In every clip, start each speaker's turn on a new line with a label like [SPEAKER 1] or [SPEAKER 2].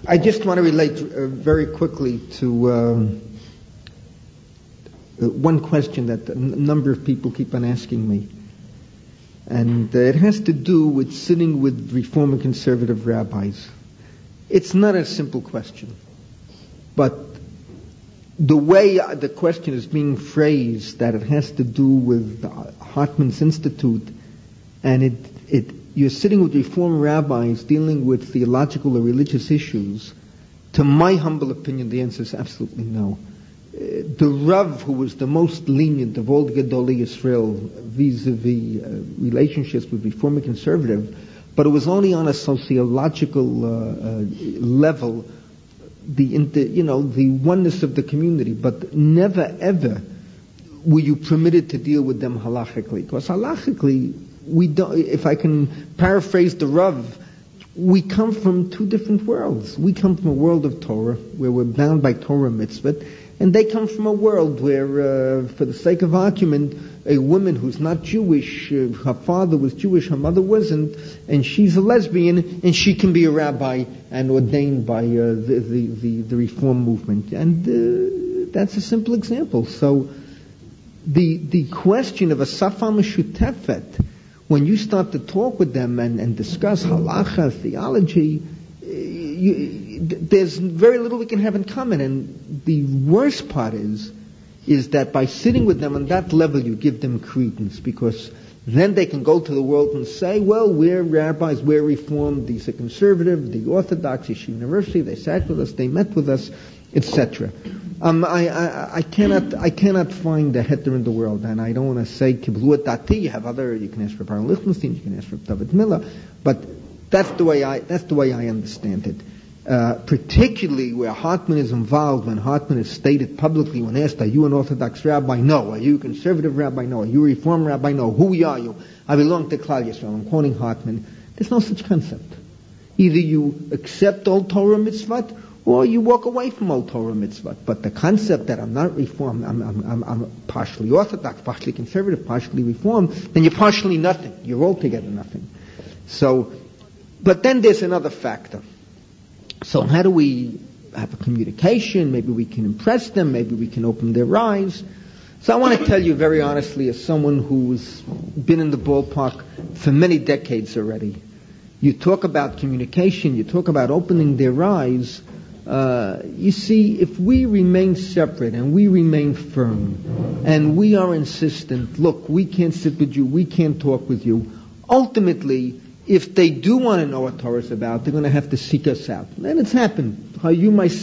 [SPEAKER 1] I just want to relate very quickly to one question that a number of people keep on asking me. And it has to do with sitting with Reform and Conservative rabbis. It's not a simple question. But the way the question is being phrased, that it has to do with Hartman's Institute, and you're sitting with Reform rabbis dealing with theological or religious issues, to my humble opinion, the answer is absolutely no. The Rav, who was the most lenient of all the Gedolei Yisrael vis-a-vis relationships with Reform and Conservative, but it was only on a sociological level, the oneness of the community, but never ever were you permitted to deal with them halachically. Because halachically, we don't, if I can paraphrase the Rav, we come from two different worlds. We come from a world of Torah, where we're bound by Torah mitzvot, and they come from a world where, for the sake of argument, a woman who's not Jewish, her father was Jewish, her mother wasn't, and she's a lesbian, and she can be a rabbi and ordained by the Reform movement. And that's a simple example. So the question of a Safa Meshutefet, when you start to talk with them and discuss halacha, theology, there's very little we can have in common. And the worst part is that by sitting with them on that level, you give them credence, because then they can go to the world and say, well, we're rabbis, we're Reformed, these are conservative, the Orthodox, Yeshiva University, they sat with us, they met with us, etc. I cannot find a heter in the world, and I don't want to say kiblu dati. You can ask for Baron Lichtenstein, you can ask for David Miller, but that's the way I understand it. Particularly where Hartman is involved, when Hartman is stated publicly, when asked, are you an Orthodox rabbi? No. Are you a conservative rabbi? No. Are you a Reform rabbi? No. Who are you? I belong to Klal Yisrael. I'm quoting Hartman. There's no such concept. Either you accept all Torah mitzvot, or you walk away from all Torah mitzvot. But the concept that I'm not Reform, I'm partially Orthodox, partially conservative, partially Reform, then you're partially nothing. You're altogether nothing. So, but then there's another factor. So how do we have a communication? Maybe we can impress them. Maybe we can open their eyes. So I want to tell you very honestly, as someone who's been in the ballpark for many decades already, you talk about communication, you talk about opening their eyes. You see, if we remain separate and we remain firm and we are insistent, look, we can't sit with you, we can't talk with you, ultimately, if they do want to know what Torah is about, they're going to have to seek us out. And it's happened. There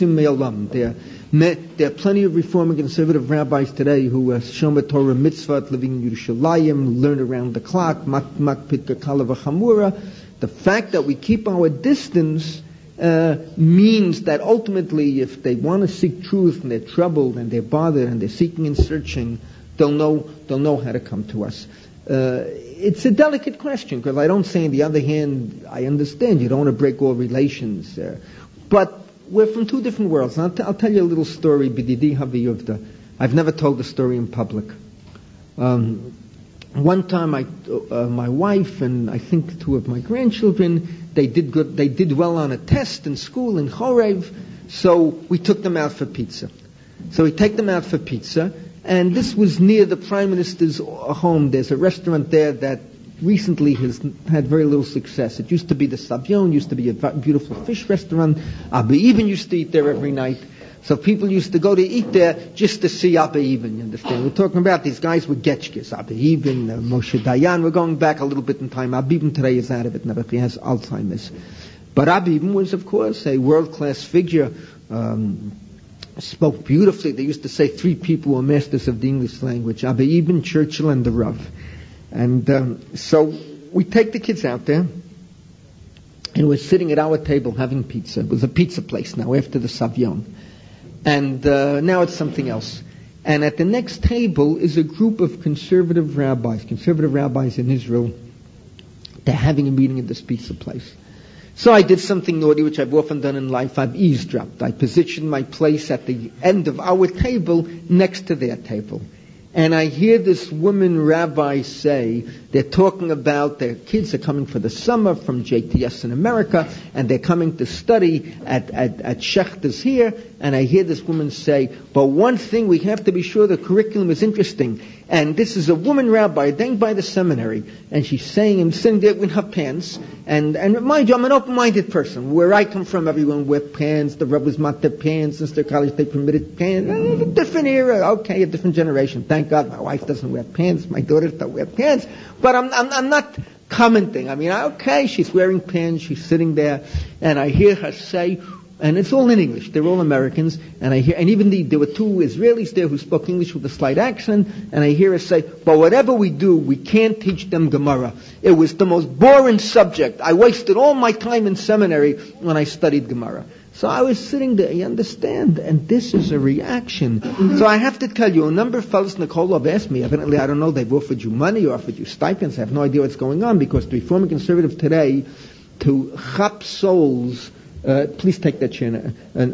[SPEAKER 1] are plenty of Reform and Conservative rabbis today who are Shomer Torah Mitzvot, living in Yerushalayim, learn around the clock, Makpid Kakala v'Chamura. The fact that we keep our distance means that ultimately, if they want to seek truth and they're troubled and they're bothered and they're seeking and searching, they'll know how to come to us. It's a delicate question, because I don't say, on the other hand, I understand you don't want to break all relations. But we're from two different worlds. And I'll tell you a little story, B'didi Haviyuvda. I've never told the story in public. One time, my wife and I think two of my grandchildren, they did well on a test in school in Chorev, so we took them out for pizza. So we take them out for pizza, and this was near the Prime Minister's home. There's a restaurant there that recently has had very little success. It used to be the Savion, used to be a beautiful fish restaurant. Abba Even used to eat there every night. So people used to go to eat there just to see Abba Even, you understand? We're talking about these guys with Getchkes, Abba Even, Moshe Dayan. We're going back a little bit in time. Abba Even today is out of it now, he has Alzheimer's. But Abba Even was, of course, a world-class figure, spoke beautifully. They used to say three people were masters of the English language: Abba Even, Churchill, and the Rav. And so we take the kids out there, and we're sitting at our table having pizza. It was a pizza place now after the Savion. And now it's something else. And at the next table is a group of conservative rabbis in Israel. They're having a meeting at this pizza place. So I did something naughty, which I've often done in life. I've eavesdropped. I positioned my place at the end of our table next to their table. And I hear this woman rabbi say, they're talking about their kids are coming for the summer from JTS in America, and they're coming to study at Shechter's here, and I hear this woman say, but one thing, we have to be sure the curriculum is interesting. And this is a woman rabbi, ordained by the seminary, and she's saying, and sitting there in her pants, and mind you, I'm an open-minded person. Where I come from, everyone wear pants, the rabbis mat their pants, since their college they permitted pants. A different era, okay, a different generation. Thank God my wife doesn't wear pants, my daughters don't wear pants, but I'm not commenting. I mean, okay, she's wearing pants, she's sitting there, and I hear her say, and it's all in English. They're all Americans. And I hear, and even there were two Israelis there who spoke English with a slight accent. And I hear her say, but whatever we do, we can't teach them Gemara. It was the most boring subject. I wasted all my time in seminary when I studied Gemara. So I was sitting there, you understand? And this is a reaction. So I have to tell you, a number of fellows, Nikolov asked me, evidently, I don't know, they've offered you money or offered you stipends. I have no idea what's going on, because the Reform Conservative today, to chap souls, please take that chair.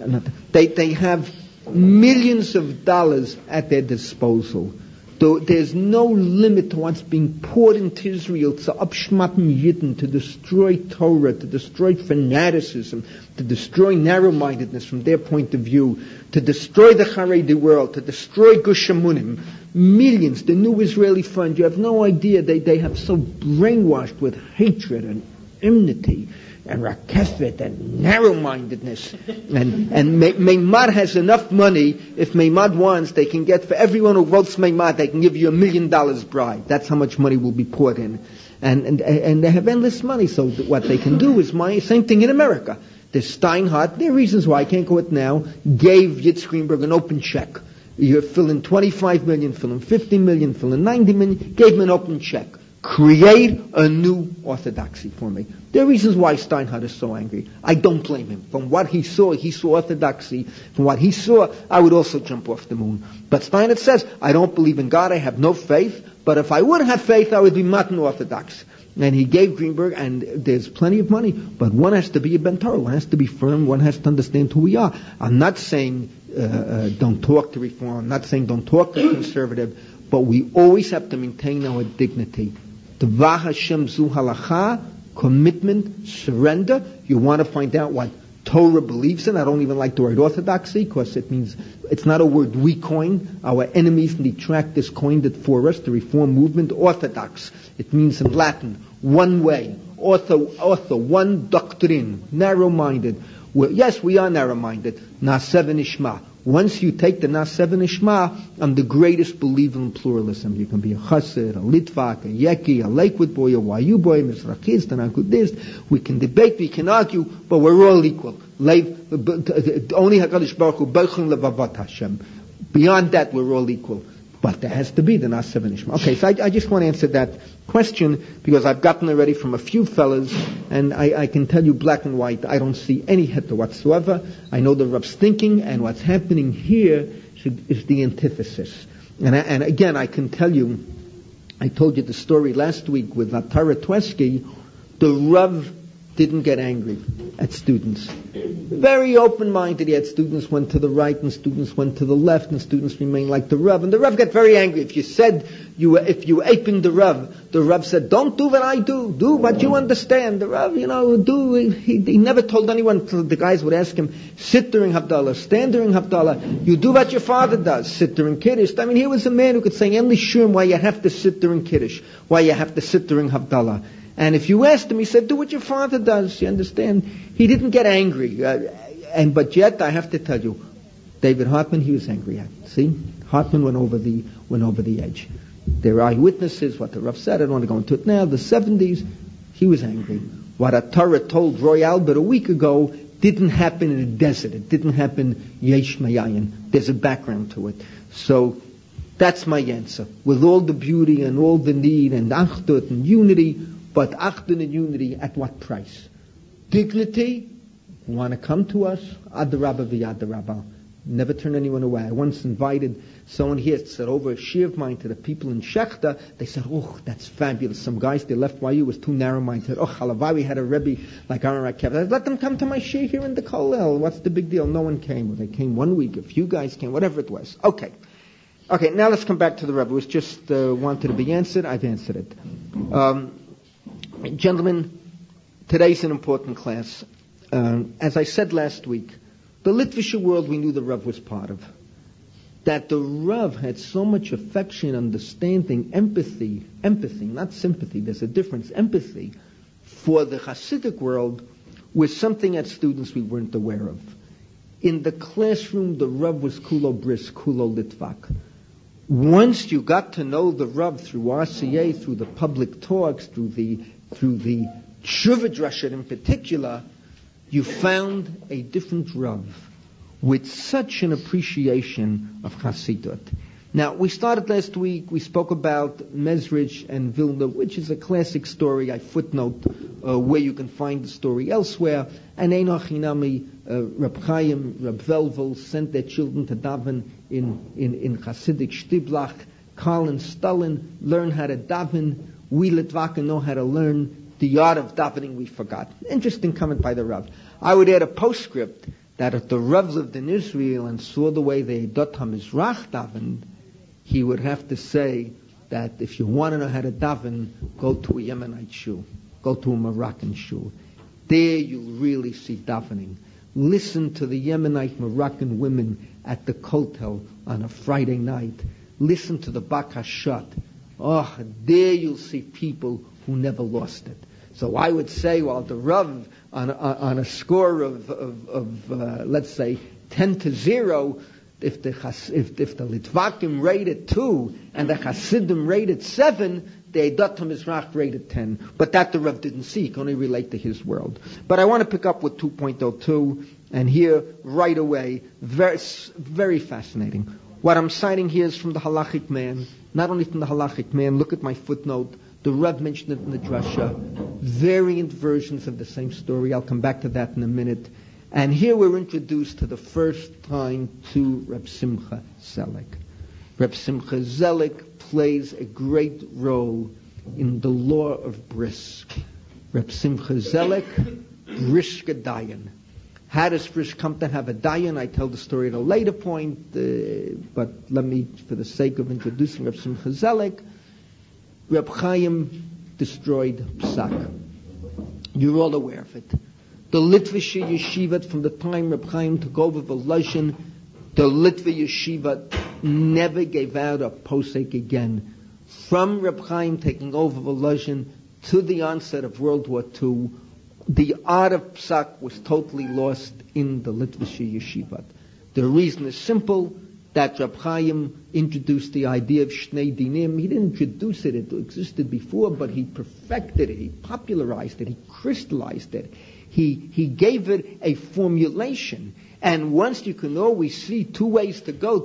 [SPEAKER 1] They have millions of dollars at their disposal. There's no limit to what's being poured into Israel to upschmatten Yidden, to destroy Torah, to destroy fanaticism, to destroy narrow-mindedness from their point of view, to destroy the Haredi world, to destroy Gush Emunim. Millions, the New Israeli Fund, you have no idea, they have so brainwashed with hatred and enmity and rakefet and narrow-mindedness. And Meimad has enough money. If Meimad wants, they can get, for everyone who votes Meimad, they can give you $1 million bribe. That's how much money will be poured in. And they have endless money. So what they can do is same thing in America. The Steinhardt, there are reasons why I can't go it now, gave Yitzhak Greenberg an open check. You fill in 25 million, fill in 50 million, fill in 90 million, gave him an open check. Create a new orthodoxy for me. There are reasons why Steinhardt is so angry. I don't blame him. From what he saw orthodoxy. From what he saw, I would also jump off the moon. But Steinhardt says, I don't believe in God, I have no faith, but if I would have faith, I would be matan orthodox. And he gave Greenberg, and there's plenty of money, but one has to be a Ben Torah, one has to be firm, one has to understand who we are. I'm not saying don't talk to Reform, I'm not saying don't talk to conservative, but we always have to maintain our dignity. Tva Hashem zu halacha, commitment, surrender. You want to find out what Torah believes in. I don't even like the word orthodoxy, because it means, it's not a word we coin. Our enemies and detractors coined it for us, the Reform movement. Orthodox, it means in Latin, one way. Ortho, one doctrine, narrow-minded. Yes, we are narrow-minded. Na'aseh v'nishma. Once you take the Na'aseh v'nishma, I'm the greatest believer in pluralism. You can be a Chassid, a Litvak, a Yeki, a Lakewood boy, a YU boy, a Mizrachist, an Ankudist. We can debate, we can argue, but we're all equal. Only HaKadosh Baruch Hu Beichon Levavat Hashem. Beyond that, we're all equal. But there has to be the Na'aseh v'nishma. Okay, so I just want to answer that question, because I've gotten already from a few fellas, and I can tell you black and white, I don't see any heter whatsoever. I know the Rav's thinking, and what's happening here is the antithesis. And again, I can tell you, I told you the story last week with Atara Tweski. The Rav didn't get angry at students. Very open-minded. He had students went to the right and students went to the left, and students remained like the Rav. And the Rav got very angry. If you said if you were aping the Rav said, don't do what I do. Do what you understand. The Rav, he never told anyone. The guys would ask him, sit during Havdalah, stand during Havdalah. You do what your father does, sit during Kiddush. I mean, he was a man who could say, Emli Shum, why you have to sit during Kiddush, why you have to sit during Havdalah. And if you asked him, he said, do what your father does, you understand? He didn't get angry. But yet, I have to tell you, David Hartman, he was angry at. See? Hartman went over the edge. There are eyewitnesses, what the Rav said, I don't want to go into it now, the 70s, he was angry. What a Torah told Roy Albert a week ago didn't happen in a desert. It didn't happen yesh mayayin. There's a background to it. So, that's my answer. With all the beauty and all the need and achdut and unity, but achdut and unity at what price? Dignity, you want to come to us? Adarabba v'yadarabba. Never turn anyone away. I once invited someone here, said over a shir of mine to the people in Shechter. They said, oh, that's fabulous. Some guys, they left YU, was too narrow-minded. Oh, Halavai, we had a Rebbe like Aaron Rakev. I let them come to my shir here in the Kollel. What's the big deal? No one came. Well, they came 1 week. A few guys came, whatever it was. Okay. Okay, now let's come back to the Rebbe. It was just wanted to be answered. I've answered it. Gentlemen, today's an important class. As I said last week, the Litvische world we knew the Rav was part of. That the Rav had so much affection, understanding, empathy, not sympathy, there's a difference, empathy, for the Hasidic world was something that students we weren't aware of. In the classroom, the Rav was kulo bris, kulo litvak. Once you got to know the Rav through RCA, through the public talks, through the Tshuva Drasha in particular, you found a different Rav with such an appreciation of Hasidut. Now, we started last week, we spoke about Mezrich and Vilna, which is a classic story. I footnote where you can find the story elsewhere. And Enoch Hinami, Reb Chaim, Reb Velvel sent their children to daven in Hasidic Shtiblach. Karl and Stalin learn how to daven. We Litvaken know how to learn the art of davening we forgot. Interesting comment by the Rav. I would add a postscript that if the Rav lived in Israel and saw the way the Eidat HaMizrach davened, he would have to say that if you want to know how to daven, go to a Yemenite shul, go to a Moroccan shul. There you'll really see davening. Listen to the Yemenite Moroccan women at the kotel on a Friday night. Listen to the Bakashat. Oh, there you'll see people who never lost it. So I would say, while the Rav on a score of let's say 10-0, if the Litvakim rated 2 and the Hasidim rated 7, the Eidat HaMizrach rated 10. But that the Rav didn't see. He can only relate to his world. But I want to pick up with 2.02, and here right away, very, very fascinating. What I'm citing here is from the Halachic Man. Not only from the Halachic Man, look at my footnote. The Rav mentioned it in the Drasha. Variant versions of the same story. I'll come back to that in a minute. And here we're introduced to the first time to Reb Simcha Zelig. Reb Simcha Zelig plays a great role in the law of Brisk. Reb Simcha Zelig, Brisk Dayan. How does Brisk come to have a Dayan? I tell the story at a later point, but let me, for the sake of introducing Reb Simcha Zelig, Reb Chaim destroyed Psak. You're all aware of it. The Litvische Yeshiva, from the time Reb Chaim took over Volozhin, the Litva Yeshiva never gave out a posek again. From Reb Chaim taking over Volozhin to the onset of World War II, the art of Psak was totally lost in the Litvische Yeshiva. The reason is simple, that Reb Chaim introduced the idea of Shnei Dinim. He didn't introduce it, it existed before, but he perfected it, he popularized it, he crystallized it. He gave it a formulation. And once you can always see two ways to go,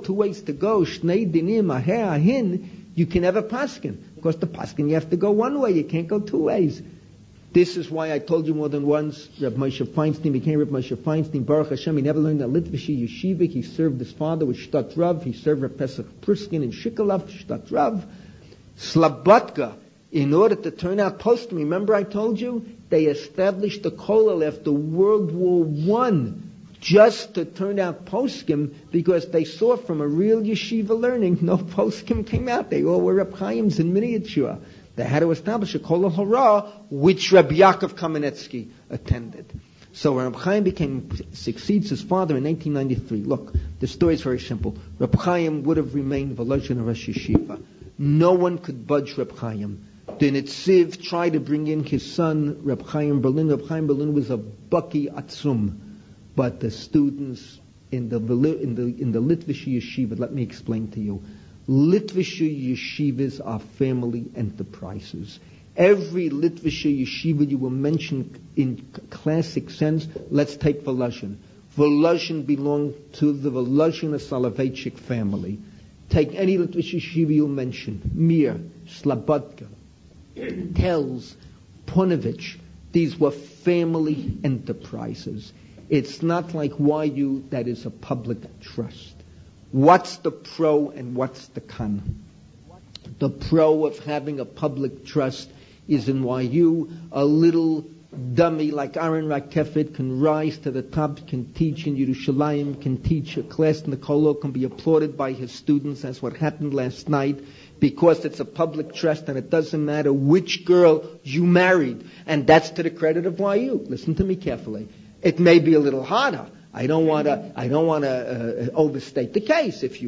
[SPEAKER 1] Shnei Dinim, Aher, Ahin, you can have a paskin. Of course, the paskin, you have to go one way, you can't go two ways. This is why I told you more than once, Reb Moshe Feinstein became Reb Moshe Feinstein. Baruch Hashem, he never learned that Litvische Yeshiva. He served his father with Shtat Rav. He served Reb Pesach Pruskin in Shikalav, Shtat Rav. Slobodka, in order to turn out poskim, remember I told you, they established the kollel after World War I just to turn out poskim, because they saw from a real yeshiva learning, no poskim came out. They all were Reb Chaim's in miniature. They had to establish a kollel hara, which Reb Yaakov Kamenetsky attended. So Reb Chaim succeeds his father in 1993. Look, the story is very simple. Reb Chaim would have remained Volozhin Rosh Yeshiva. No one could budge Reb Chaim. The Netziv tried to bring in his son, Reb Chaim Berlin. Reb Chaim Berlin was a Baki Atzum. But the students in the Litvische Yeshiva, let me explain to you. Litvische Yeshivas are family enterprises. Every Litvische Yeshiva you will mention in classic sense, let's take Volozhin. Volozhin belonged to the Volozhin Soloveitchik family. Take any Litvische Yeshiva you'll mention. Mir, Slobodka, Telz, Ponovich. These were family enterprises. It's not like YU that is a public trust. What's the pro and what's the con? The pro of having a public trust is in YU a little dummy like Aaron Rakefet can rise to the top, can teach in Yerushalayim, can teach a class in the Kollel, can be applauded by his students. That's what happened last night, because it's a public trust and it doesn't matter which girl you married. And that's to the credit of YU. Listen to me carefully. It may be a little harder. I don't want to overstate the case. If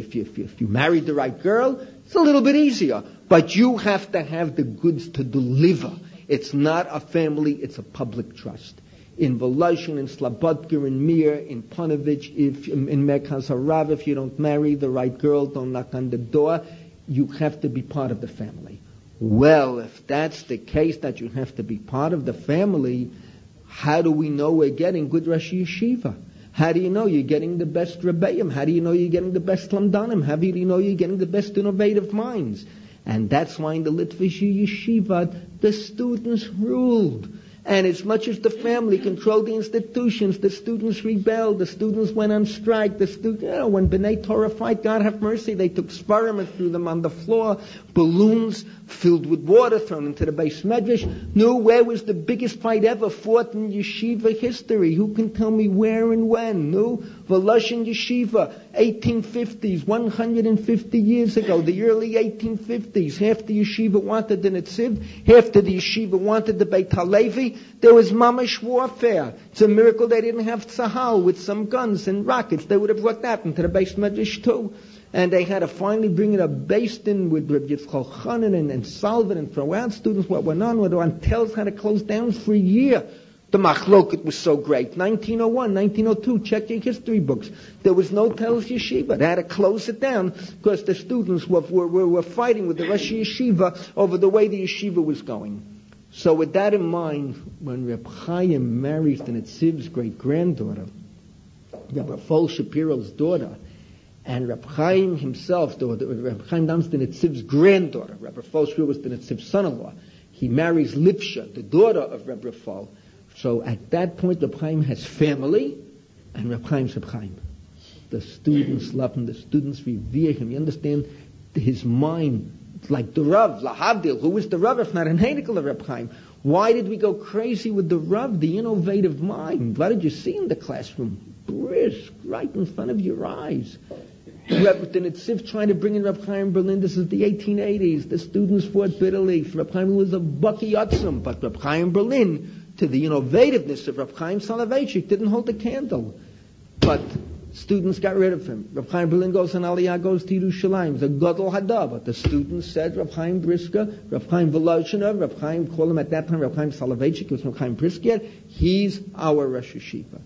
[SPEAKER 1] you married the right girl, it's a little bit easier. But you have to have the goods to deliver. It's not a family, it's a public trust. In Voloshin, in Slobodka, in Mir, in Panovich, in Merkaz Harav, if you don't marry the right girl, don't knock on the door, you have to be part of the family. Well, if that's the case, that you have to be part of the family, how do we know we're getting good Rosh Yeshiva? How do you know you're getting the best Rebbeim? How do you know you're getting the best Lamdanim? How do you know you're getting the best innovative minds? And that's why in the Litvish Yeshiva, the students ruled. And as much as the family controlled the institutions, the students rebelled, the students went on strike, when B'nai Torah fight, God have mercy, they took Sfarim and threw them on the floor, balloons filled with water thrown into the Beis Medrash. No, where was the biggest fight ever fought in yeshiva history? Who can tell me where and when? No, Voloshin Yeshiva, 1850s, 150 years ago, the early 1850s. Half the yeshiva wanted the Netziv, half the yeshiva wanted the Beit HaLevi. There was mamish warfare. It's a miracle they didn't have tzahal with some guns and rockets. They would have brought that into the Beis Medrash too. And they had to finally bring it up based in with Reb Yitzchak Chanan and Salvin and throw out students. What went on? Tells had to close down for a year. The machloket was so great. 1901, 1902, check your history books. There was no Telz Yeshiva. They had to close it down because the students were fighting with the Rosh Yeshiva over the way the yeshiva was going. So with that in mind, when Reb Chaim marries the Netziv's great-granddaughter, Reb Rafal Shapiro's daughter, and Reb Chaim himself, Reb Chaim Dam's the Netziv's granddaughter, Reb Rafal Shapiro was the Netziv's son-in-law, he marries Lipsha, the daughter of Reb Rafal. So at that point, Reb Chaim has family, and Reb Chaim's Reb Chaim. The students love him, the students revere him. You understand? His mind, it's like the Rav, Lahavdil. Who is the Rav if not an Heinekel of Reb Chaim? Why did we go crazy with the Rav, the innovative mind? What did you see in the classroom? Brisk, right in front of your eyes. The Netziv trying to bring in Reb Chaim Berlin. This is the 1880s. The students fought bitterly. Reb Chaim was a Bucky Yotzim, but Reb Chaim Berlin, to the innovativeness of Reb Chaim Soloveitchik, didn't hold a candle. But students got rid of him. Reb Chaim Berlin goes on Aliyah, goes to Yerushalayim. The Gadol Hadar. But the students said Reb Chaim Brisker, Reb Chaim Voloshinov, Reb Chaim, call him at that time Reb Chaim Soloveitchik, was Reb Chaim Brisker. He's our Rosh Yeshiva.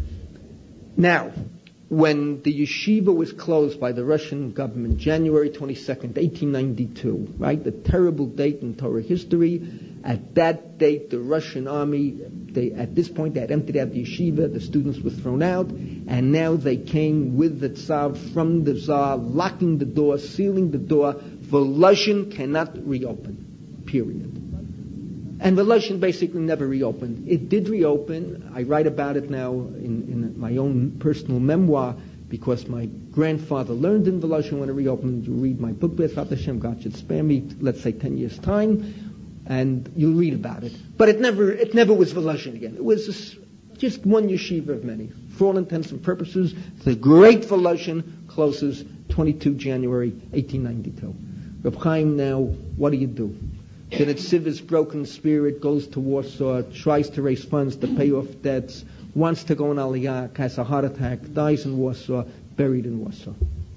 [SPEAKER 1] Now, when the yeshiva was closed by the Russian government, January 22nd, 1892, right? The terrible date in Torah history. At that date, the Russian army, at this point, they had emptied out the yeshiva, the students were thrown out, and now they came with the Tsar from the Tsar, locking the door, sealing the door. Voloshin cannot reopen, period. And Voloshin basically never reopened. It did reopen. I write about it now in my own personal memoir because my grandfather learned in Voloshin when it reopened. You read my book, B'ezrat Hashem, God should spare me, let's say 10 years' time, and you'll read about it. But it never was Voloshin again. It was just one yeshiva of many. For all intents and purposes, the great Voloshin closes 22 January 1892. Reb Chaim now, what do you do? The Netziv's broken spirit goes to Warsaw, tries to raise funds to pay off debts, wants to go on Aliyah, has a heart attack, dies in Warsaw, buried in Warsaw.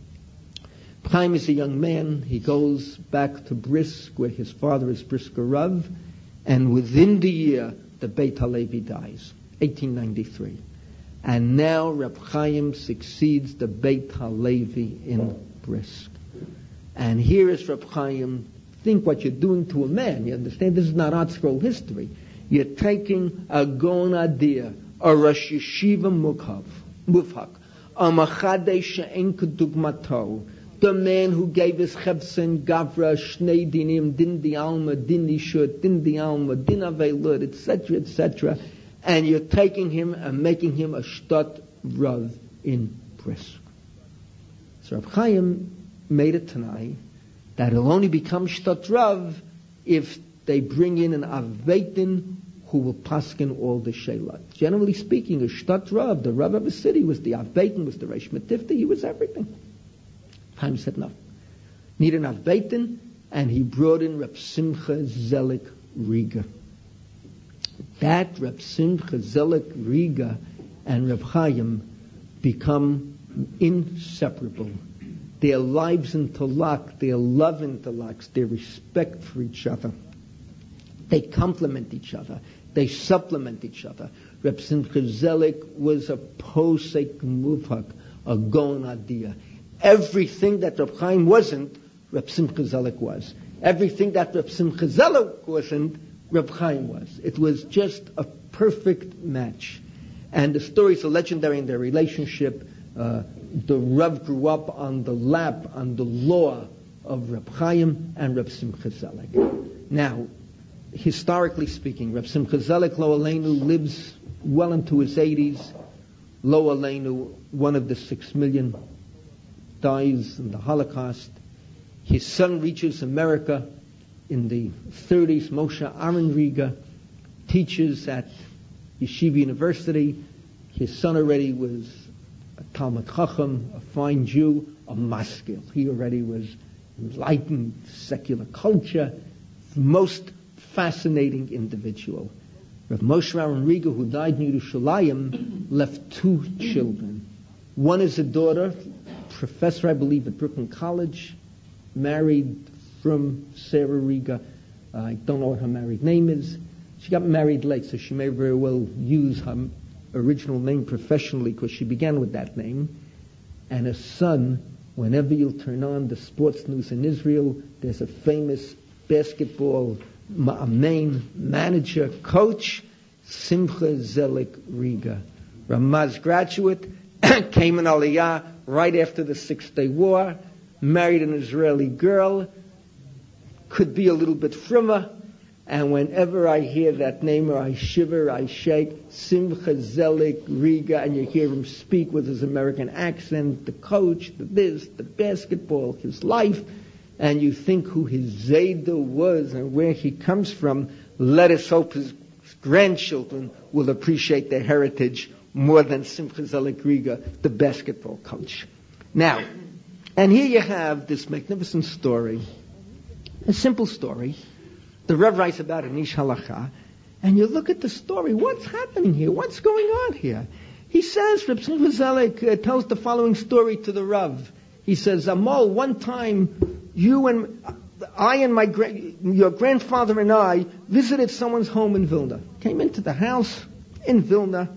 [SPEAKER 1] Chaim is a young man. He goes back to Brisk, where his father is Brisker Rav, and within the year, the Beit HaLevi dies, 1893. And now Reb Chaim succeeds the Beit HaLevi in Brisk. And here is Reb Chaim. Think what you're doing to a man. You understand? This is not Art Scroll history. You're taking a Gaon Adir, a Rosh Yeshiva Mufhak, a Machadeh she'en kedugmato, the man who gave us Chevsen, Gavra, Shnei Dinim, Din Di Alma, Din Nishut, Din Di Alma, Din Avelud, etc., etc., and you're taking him and making him a Shtat Rav in Brisk. So Reb Chaim made it tonight that it'll only become Shtat Rav if they bring in an Aveitin who will paskin all the Sheila. Generally speaking, a Shtat Rav, the Rav of a city, was the Avbeitin, was the Reish Metifta, he was everything. Chaim said no. Need an Avbeitin, and he brought in Reb Simcha Zelik Riga. That Reb Simcha Zelik Riga and Reb Chaim become inseparable. Their lives interlock, their love interlocks, their respect for each other. They complement each other. They supplement each other. Reb Simcha Zelik was a posek muvhak, a gon adiyah. Everything that Reb Chaim wasn't, Reb Simcha Zelik was. Everything that Reb Simcha Zelik wasn't, Reb Chaim was. It was just a perfect match. And the stories are legendary in their relationship. The Rav grew up on the lap, on the law of Reb Chaim and Reb Simcha Zelik. Now, historically speaking, Reb Simcha Zelik, Lo Aleinu, lives well into his 80s. Lo Aleinu, one of the 6 million, dies in the Holocaust. His son reaches America in the 30s. Moshe Aaron Riga teaches at Yeshiva University. His son already was a Talmud Chacham, a fine Jew, a maskil. He already was enlightened, secular culture, most fascinating individual. Rav Moshe Aaron Riga, who died in Yerushalayim, left 2 children. One is a daughter, professor, I believe, at Brooklyn College, married from Sarah Riga. I don't know what her married name is. She got married late, so she may very well use her original name professionally because she began with that name. And a son, whenever you'll turn on the sports news in Israel, there's a famous basketball main manager, coach, Simcha Zelik Riga. Ramaz graduate, came in Aliyah right after the 6-Day War, married an Israeli girl, could be a little bit frimmer, and whenever I hear that name or I shiver, I shake, Simcha Zelik Riga, and you hear him speak with his American accent, the coach, the this, the basketball, his life, and you think who his Zayda was and where he comes from. Let us hope his grandchildren will appreciate their heritage more than Simcha Zelik Riga, the basketball coach. Now, and here you have this magnificent story, a simple story. The Rev writes about it in Ish Halacha, and you look at the story. What's happening here? What's going on here? He says, Reb Simcha Zelik tells the following story to the Rav. He says, Amol, one time you and I and your grandfather and I visited someone's home in Vilna. Came into the house in Vilna,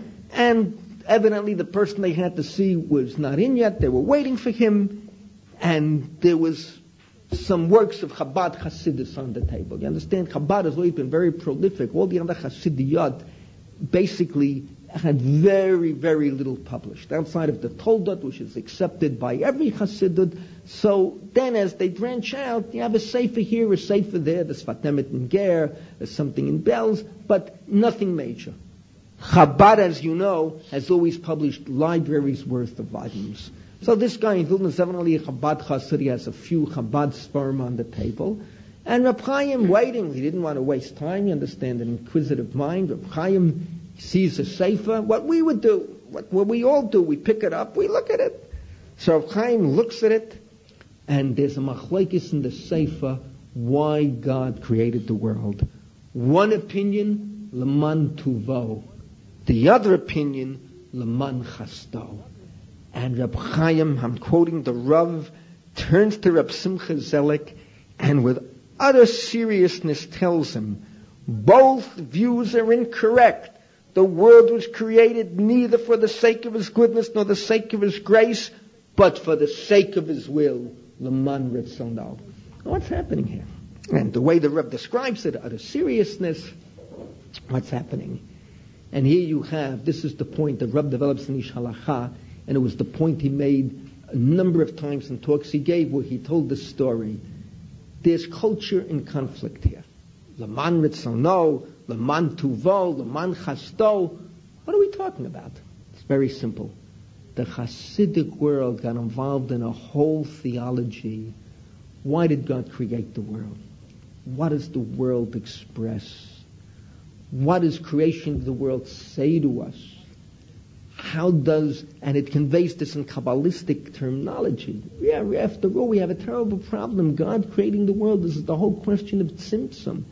[SPEAKER 1] and evidently the person they had to see was not in yet. They were waiting for him, and there was some works of Chabad Hasidus on the table. You understand, Chabad has always been very prolific. All the other Hasidiyot basically had very, very little published outside of the Toldot, which is accepted by every Hasidut. So then as they branch out, you have a sefer here, a sefer there, there's Fatnemet in Ger, there's something in Belz, but nothing major. Chabad, as you know, has always published libraries worth of volumes. So this guy in Vilna is evidently a Chabad Chassid. He has a few Chabad sperm on the table. And Reb Chaim waiting. He didn't want to waste time. You understand, an inquisitive mind. Reb Chaim sees a sefer. What we would do, what we all do, we pick it up, we look at it. So Reb Chaim looks at it, and there's a machlekes in the sefer why God created the world. One opinion, Leman Tuvo. The other opinion, Leman Chasto. And Reb Chaim, I'm quoting the Rav, turns to Reb Simcha Zelik and with utter seriousness tells him, both views are incorrect. The world was created neither for the sake of his goodness nor the sake of his grace, but for the sake of his will. Leman Ritzono. What's happening here? And the way the Rav describes it, utter seriousness, what's happening? And here you have, this is the point the Rav develops in Ish Halacha, and it was the point he made a number of times in talks he gave where he told the story. There's culture in conflict here. Leman Ritzono, Leman Tuvo, Leman Chasto. What are we talking about? It's very simple. The Hasidic world got involved in a whole theology. Why did God create the world? What does the world express? what does creation of the world say to us? And it conveys this in Kabbalistic terminology. Yeah, after all, we have a terrible problem. God creating the world, this is the whole question of Tzimtzum.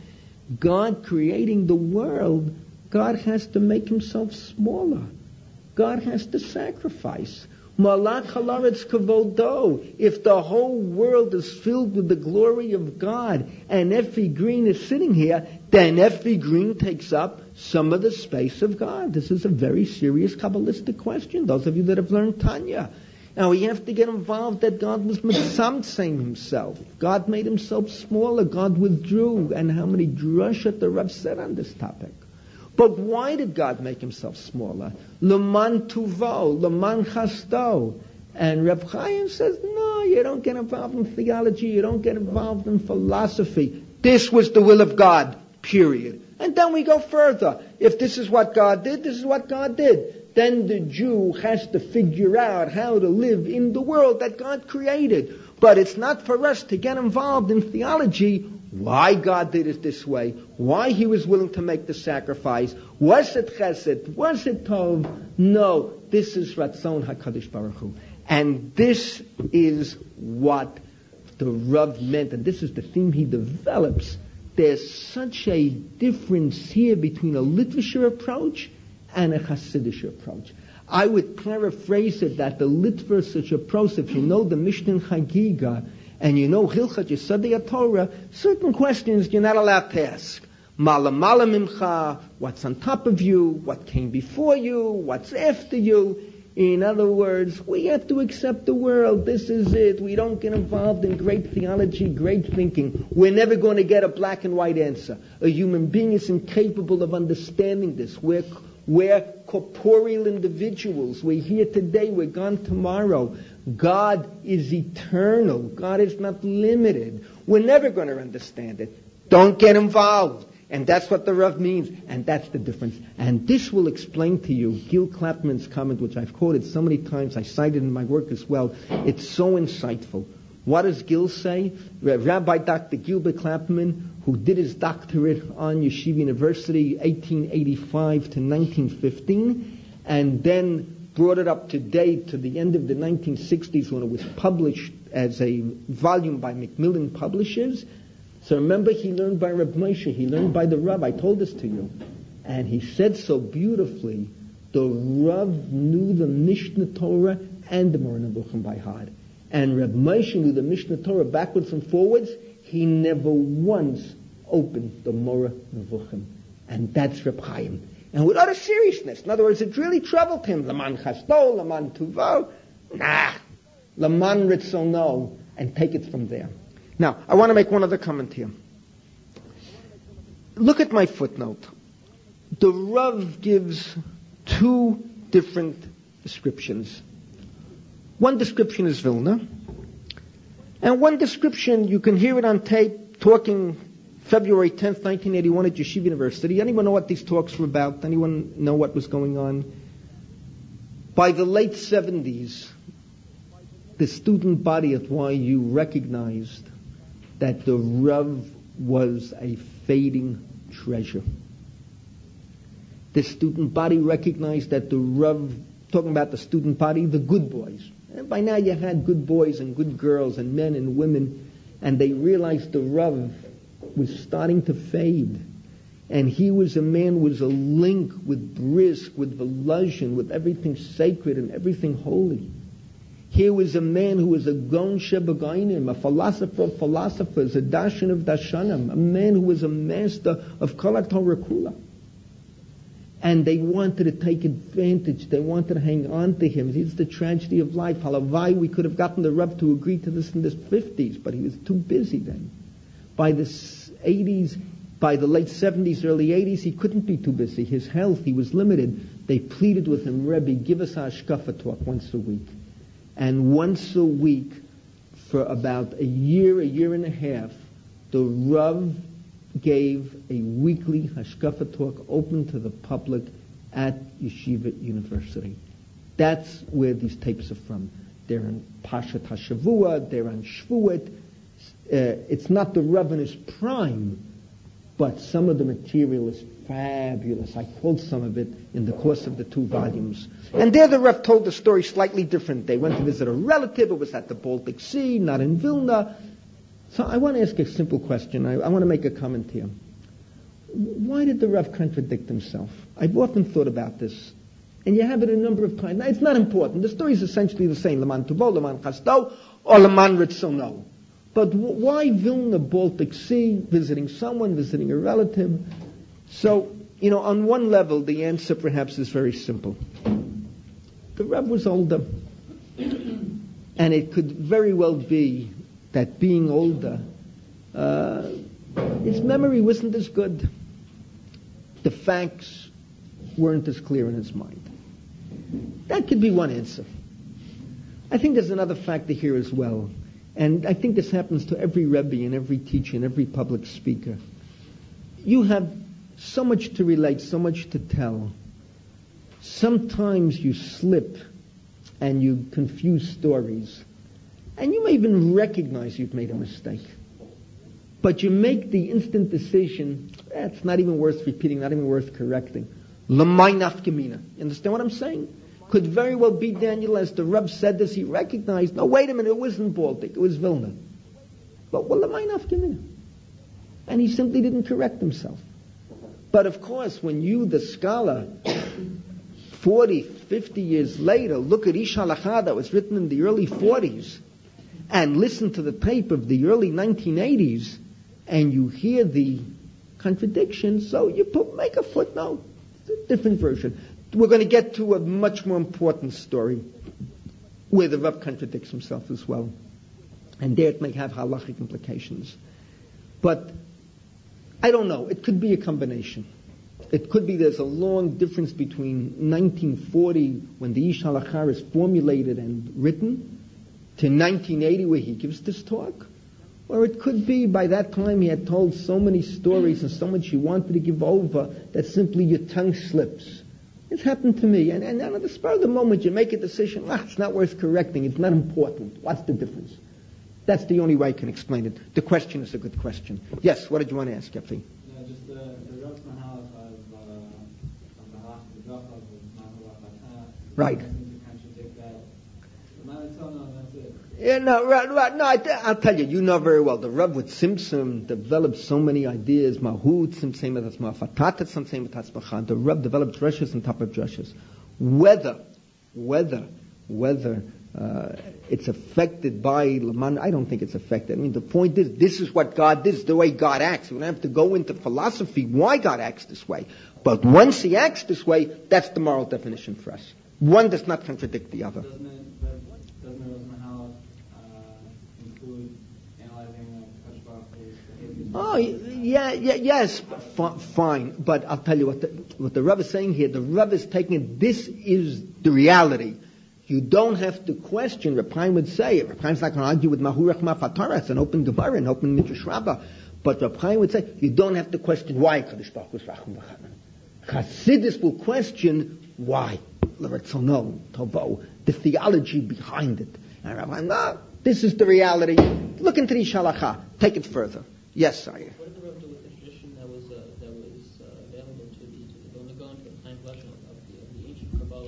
[SPEAKER 1] God creating the world, God has to make himself smaller. God has to sacrifice. Malach halaretz kavodo. If the whole world is filled with the glory of God, and Effie Green is sitting here, then Effie Green takes up some of the space of God. This is a very serious Kabbalistic question, those of you that have learned Tanya. Now we have to get involved that God was mitzamtzem himself. God made himself smaller. God withdrew. And how many drushat the Rav said on this topic. But why did God make himself smaller? Leman tuvo, leman chasto. And Reb Chaim says, no, you don't get involved in theology, you don't get involved in philosophy. This was the will of God, period. And then we go further. If this is what God did, this is what God did. Then the Jew has to figure out how to live in the world that God created. But it's not for us to get involved in theology, why God did it this way, why he was willing to make the sacrifice. Was it chesed? Was it tov? No, this is Ratzon HaKadosh Baruch Hu. And this is what the Rav meant, and this is the theme he develops. There's such a difference here between a Litvischer approach and a Hasidic approach. I would paraphrase it that the Litvischer approach, if you know the Mishnah Chagiga, and you know Hilchot Yesodei Torah, certain questions you're not allowed to ask. Mala mimcha, what's on top of you, what came before you, what's after you. In other words, we have to accept the world. This is it. We don't get involved in great theology, great thinking. We're never going to get a black and white answer. A human being is incapable of understanding this. We're corporeal individuals. We're here today, we're gone tomorrow. God is eternal. God is not limited. We're never going to understand it. Don't get involved. And that's what the Rav means. And that's the difference. And this will explain to you Gil Klapman's comment, which I've quoted so many times. I cited in my work as well. It's so insightful. What does Gil say? Rabbi Dr. Gilbert Klapman, who did his doctorate on Yeshiva University, 1885 to 1915, and then brought it up to date to the end of the 1960s when it was published as a volume by Macmillan Publishers. So remember, he learned by Reb Moshe, he learned by the Rav. I told this to you. And he said so beautifully, the Rav knew the Mishnah Torah and the Moreh Nevuchim by heart. And Reb Moshe knew the Mishnah Torah backwards and forwards. He never once opened the Moreh Nevuchim. And that's Reb Chaim. And with utter seriousness. In other words, it really troubled him. Laman chasto, laman tuvo. Nah. Laman ritzono. And take it from there. Now, I want to make one other comment here. Look at my footnote. The Rav gives two different descriptions. One description is Vilna. And one description, you can hear it on tape, talking February 10th, 1981 at Yeshiva University. Anyone know what these talks were about? Anyone know what was going on? By the late 70s, the student body at YU recognized that the Rav was a fading treasure. The student body recognized that the Rav, talking about the student body, the good boys. And by now you had good boys and good girls and men and women, and they realized the Rav was starting to fade. And he was a man who was a link with Brisk, with Volozhin, with everything sacred and everything holy. Here was a man who was a Gon Shebagainim, a philosopher of philosophers, a Darshan of Darshanim, a man who was a master of Kol HaTorah Kula. And they wanted to take advantage. They wanted to hang on to him. It's the tragedy of life. Halavai, we could have gotten the Rav to agree to this in the 50s, but he was too busy then. By the 80s, by the late 70s, early 80s, he couldn't be too busy. His health, he was limited. They pleaded with him, Rebbe, give us our Hashkafa talk once a week. And once a week, for about a year and a half, the Rav gave a weekly Hashkafa talk open to the public at Yeshiva University. That's where these tapes are from. They're on Pashat HaShavua, they're on Shvuot. It's not the Rav in his prime, but some of the material is fabulous. I quote some of it in the course of the 2 volumes. And there the Rav told the story slightly different. They went to visit a relative. It was at the Baltic Sea, not in Vilna. So I want to ask a simple question. I want to make a comment here. Why did the Rav contradict himself? I've often thought about this. And you have it a number of times. Now, it's not important. The story is essentially the same. Leman Tuvo, Leman Chasto, or Leman Ritzono. But why Vilna, Baltic Sea, visiting someone, visiting a relative? So, on one level, the answer perhaps is very simple. The Rav was older. And it could very well be that being older, his memory wasn't as good. The facts weren't as clear in his mind. That could be one answer. I think there's another factor here as well. And I think this happens to every Rebbe and every teacher and every public speaker. You have so much to relate, so much to tell. Sometimes you slip and you confuse stories. And you may even recognize you've made a mistake. But you make the instant decision, it's not even worth repeating, not even worth correcting. L'may nafkamina. You understand what I'm saying? Could very well be Daniel, as the Reb said this, he recognized, no, wait a minute, it wasn't Baltic, it was Vilna. But l'may nafkamina. And he simply didn't correct himself. But of course, when you, the scholar, 40, 50 years later, look at Ish Halacha that was written in the early 40s, and listen to the tape of the early 1980s, and you hear the contradiction, so you make a footnote. It's a different version. We're going to get to a much more important story where the Rav contradicts himself as well. And there it may have halachic implications. But I don't know. It could be a combination. It could be there's a long difference between 1940, when the Ish Halacha is formulated and written, to 1980, where he gives this talk. Or it could be by that time he had told so many stories and so much he wanted to give over that simply your tongue slips. It's happened to me. And at the spur of the moment you make a decision, it's not worth correcting, it's not important. What's the difference? That's the only way I can explain it. The question is a good question. Yes, what did you want to ask, Yaffi?
[SPEAKER 2] Yeah, just the Reb's Mahalach of the Halach of the Bracha of
[SPEAKER 1] right.
[SPEAKER 2] Yeah,
[SPEAKER 1] no, right. No, I'll tell you. You know very well. The Rav with Tzimtzum developed so many ideas. Mahut, Tzimtzum, that's Mafatat, Tzimtzum, that's Bachan. The Rav developed drushes on top of drushes. Whether it's affected by Laman, I don't think it's affected. I mean, the point is, this is the way God acts. We don't have to go into philosophy why God acts this way. But once He acts this way, that's the moral definition for us. One does not contradict the other.
[SPEAKER 2] Doesn't it include analyzing Kadosh Baruch Hu's behavior?
[SPEAKER 1] Oh, yes, fine. But I'll tell you what the Rav is saying here. The Rav is taking it, this is the reality. You don't have to question. Reb Chaim would say, Reb Chaim's not going to argue with Mahurach Mafatara. It's an open Gemara, an open Midrash Rabbah. But Reb Chaim would say, you don't have to question why Kadosh Baruch Hu is Rachum v'Chanan. Chassidus will question why. L'Ratzono, Tovo, the theology behind it. And Reb Chaim, no, this is the reality. Look into the Ish Halacha. Take it further. Yes, Arya.
[SPEAKER 3] What did the Rav do with the tradition that was available to the Vilna Gaon for the time collection of the ancient Kabbalah,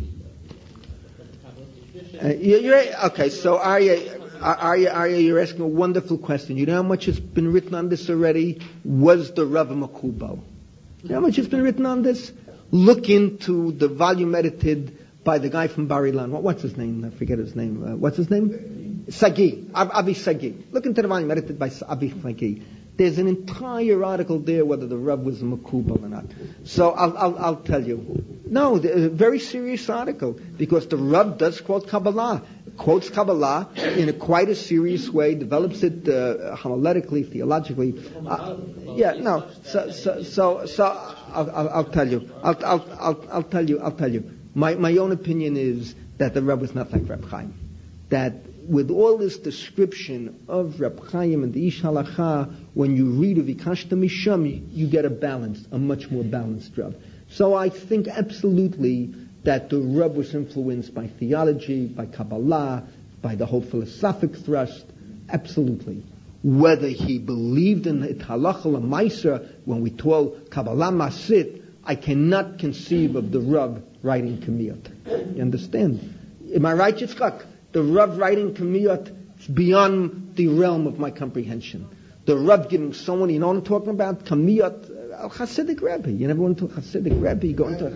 [SPEAKER 3] the Kabbalistic tradition?
[SPEAKER 1] Okay, so Arya, you're asking a wonderful question. You know how much has been written on this already? Was the Rav Makubal? You know how much has been written on this? Look into the volume edited by the guy from Bar Ilan. What's his name? I forget his name. What's his name? Sagi. Avi Sagi. Look into the volume edited by Avi Sagi. There's an entire article there whether the Rav was a Makubal or not. So I'll tell you. No, a very serious article, because the Rav does quote Kabbalah. Quotes Kabbalah in quite a serious way, develops it homiletically, theologically. So I'll tell you. I'll tell you. My own opinion is that the Rav was not like Reb Chaim. That with all this description of Reb Chaim and the Ish Halacha, when you read of Vikashta Misham, you get a much more balanced Rav. So I think absolutely that the Rav was influenced by theology, by Kabbalah, by the whole philosophic thrust. Absolutely. Whether he believed in it halacha l'maisa, when we told Kabbalah Masit, I cannot conceive of the Rav writing Kamiyot. You understand? Am I right, Yitzchak? The Rav writing Kamiyot is beyond the realm of my comprehension. The Rav giving someone, you know what I'm talking about? Kamiyot, Hasidic Rebbe. You never went to a Hasidic Rebbe, you go into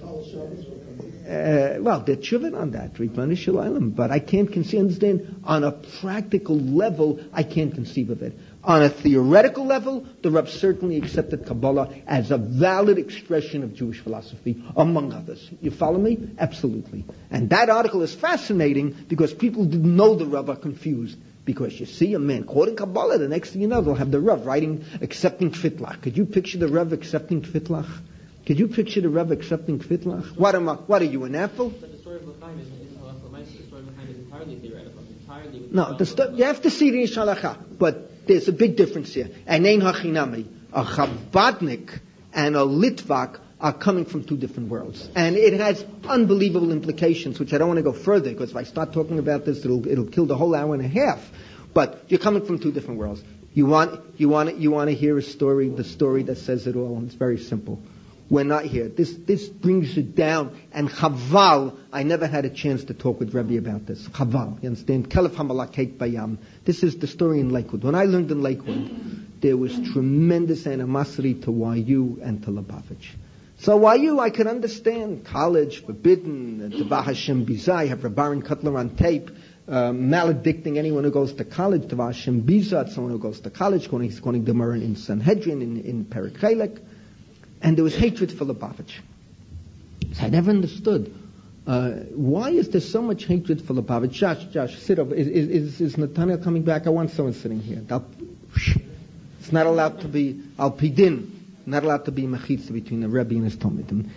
[SPEAKER 1] well, they're chuvin on that, Ribbanish Shalayim, but I can't understand, on a practical level, I can't conceive of it. On a theoretical level, the Rav certainly accepted Kabbalah as a valid expression of Jewish philosophy, among others. You follow me? Absolutely. And that article is fascinating because people who didn't know the Rav are confused. Because you see a man quoting Kabbalah, the next thing you know, they'll have the Rav accepting Tfitlach. Could you picture the Rav accepting Tfitlach? Could you picture the Rav accepting Tfitlach? What are you, an apple?
[SPEAKER 3] But the story of L'chaim isn't halacha l'maisa. The story of L'chaim is entirely theoretical.
[SPEAKER 1] No, you have to see the Ish Halacha, but there's a big difference here. And Ein Hachinami, a Chabadnik and a Litvak are coming from two different worlds. And it has unbelievable implications, which I don't want to go further, because if I start talking about this, it'll kill the whole hour and a half. But you're coming from two different worlds. You want to hear a story, the story that says it all, and it's very simple. We're not here. This brings it down. And Chaval, I never had a chance to talk with Rebbe about this. Chaval, you understand? Kelef Hamalakek Bayam. This is the story in Lakewood. When I learned in Lakewood, there was tremendous animosity to YU and to Lubavitch. So YU, I could understand. College, forbidden, Tavah Hashem Bizai, have Rabbaran Cutler on tape, maledicting anyone who goes to college. Tavah Hashem Bizai, someone who goes to college, going to Gemara in Sanhedrin, in Perek Chelek. And there was hatred for Lubavitch. So I never understood. Why is there so much hatred for Lubavitch? Josh, sit over. Is Nathaniel coming back? I want someone sitting here. It's not allowed to be al-pidin. Not allowed to be mechitza between the Rebbe and his Talmidim.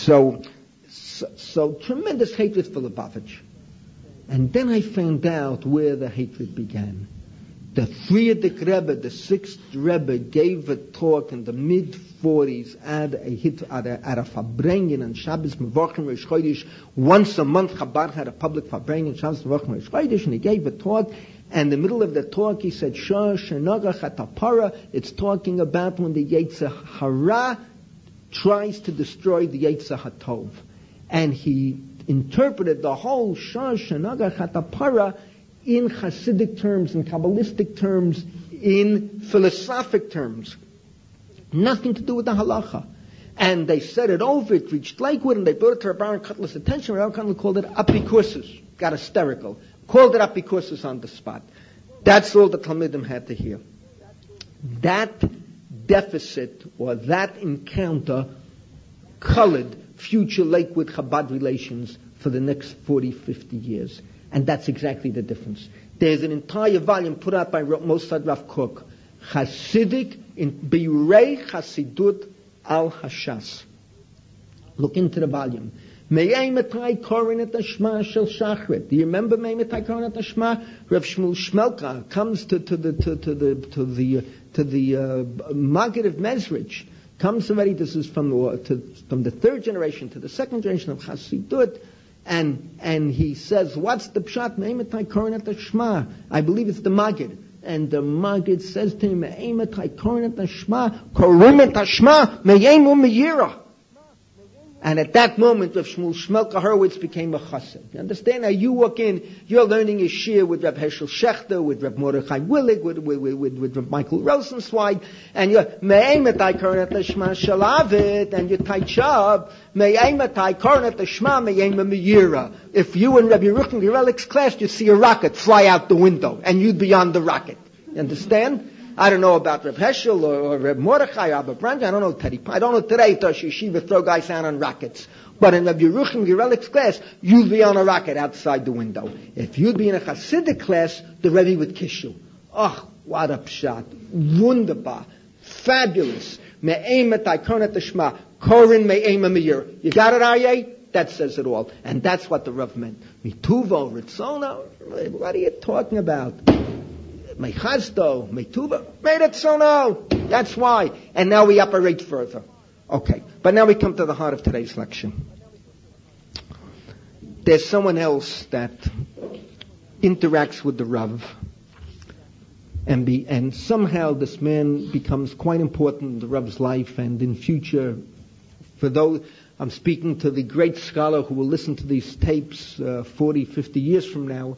[SPEAKER 1] So tremendous hatred for Lubavitch. And then I found out where the hatred began. The Frierdick Rebbe, the sixth Rebbe, gave a talk in the mid-40s at a Farbrengen on Shabbos Mevorchim Rosh Chodesh. Once a month, Chabad had a public Farbrengen, Shabbos Mevorchim Rosh Chodesh, and he gave a talk. And in the middle of the talk, he said, Shah Shenagach Atapara. It's talking about when the Yetzer Hara tries to destroy the Yetzer Hatov. And he interpreted the whole Shah Shenagach Atapara in Hasidic terms, in Kabbalistic terms, in philosophic terms. Nothing to do with the halacha. And they said it over, it reached Lakewood, and they brought it to Rabbaran Cutler's attention. Rabbaran Cutler called it apikursus. Got hysterical. Called it apikursus on the spot. That's all the Talmidim had to hear. That deficit, or that encounter, colored future Lakewood Chabad relations for the next 40, 50 years. And that's exactly the difference. There's an entire volume put out by Mossad Rav Kook, Hasidic in Biurei Hasidut al Hashas. Look into the volume. Me'ei metai korin et hashma shel Shachrit. Do you remember Me'ei metai korin et hashma? Rav Shmuel Shmelka comes to the Maggid of Mezrich. Comes already. This is from the third generation to the second generation of Hasidut. And he says, what's the pshat? Me'emetai korin et hashma. I believe it's the Maggid. And the Maggid says to him, Me'emetai korin et hashma, korim et hashma, me'emu me'yira. And at that moment, Rav Shmuel Shmelka Horowitz became a chassid. You understand? Now you walk in, you're learning a shir with Rav Hershel Shechter, with Rav Mordechai Willig, with Rav Michael Rosenzweig, and you're me'emetai korin et hashma shalavit, and you touch up, me'emetai korin et hashma me'emu me'yira. If you and Rabbi Yeruchim Gerelich's class, you see a rocket fly out the window, and you'd be on the rocket. You understand? I don't know about Reb Heschel or Reb Mordechai or Abba Branch. I don't know Teddy. I don't know today Tosh Yeshiva throw guys out on rockets. But in Reb Yeruchim Gerelich's class, you'd be on a rocket outside the window. If you'd be in a Hasidic class, the Rebbe would kiss you. Oh, what a pshat. Wunderbar. Fabulous. Me'emetai korin et hashma. Korin me'ema me'yir. You got it, Aryeh? That says it all. And that's what the Rav meant. Mituvo, Ritzono. What are you talking about? Mechazdo, Metuba, Meretzono. That's why. And now we operate further. Okay. But now we come to the heart of today's lecture. There's someone else that interacts with the Rav And somehow this man becomes quite important in the Rav's life, and in future, for those, I'm speaking to the great scholar who will listen to these tapes 40, 50 years from now,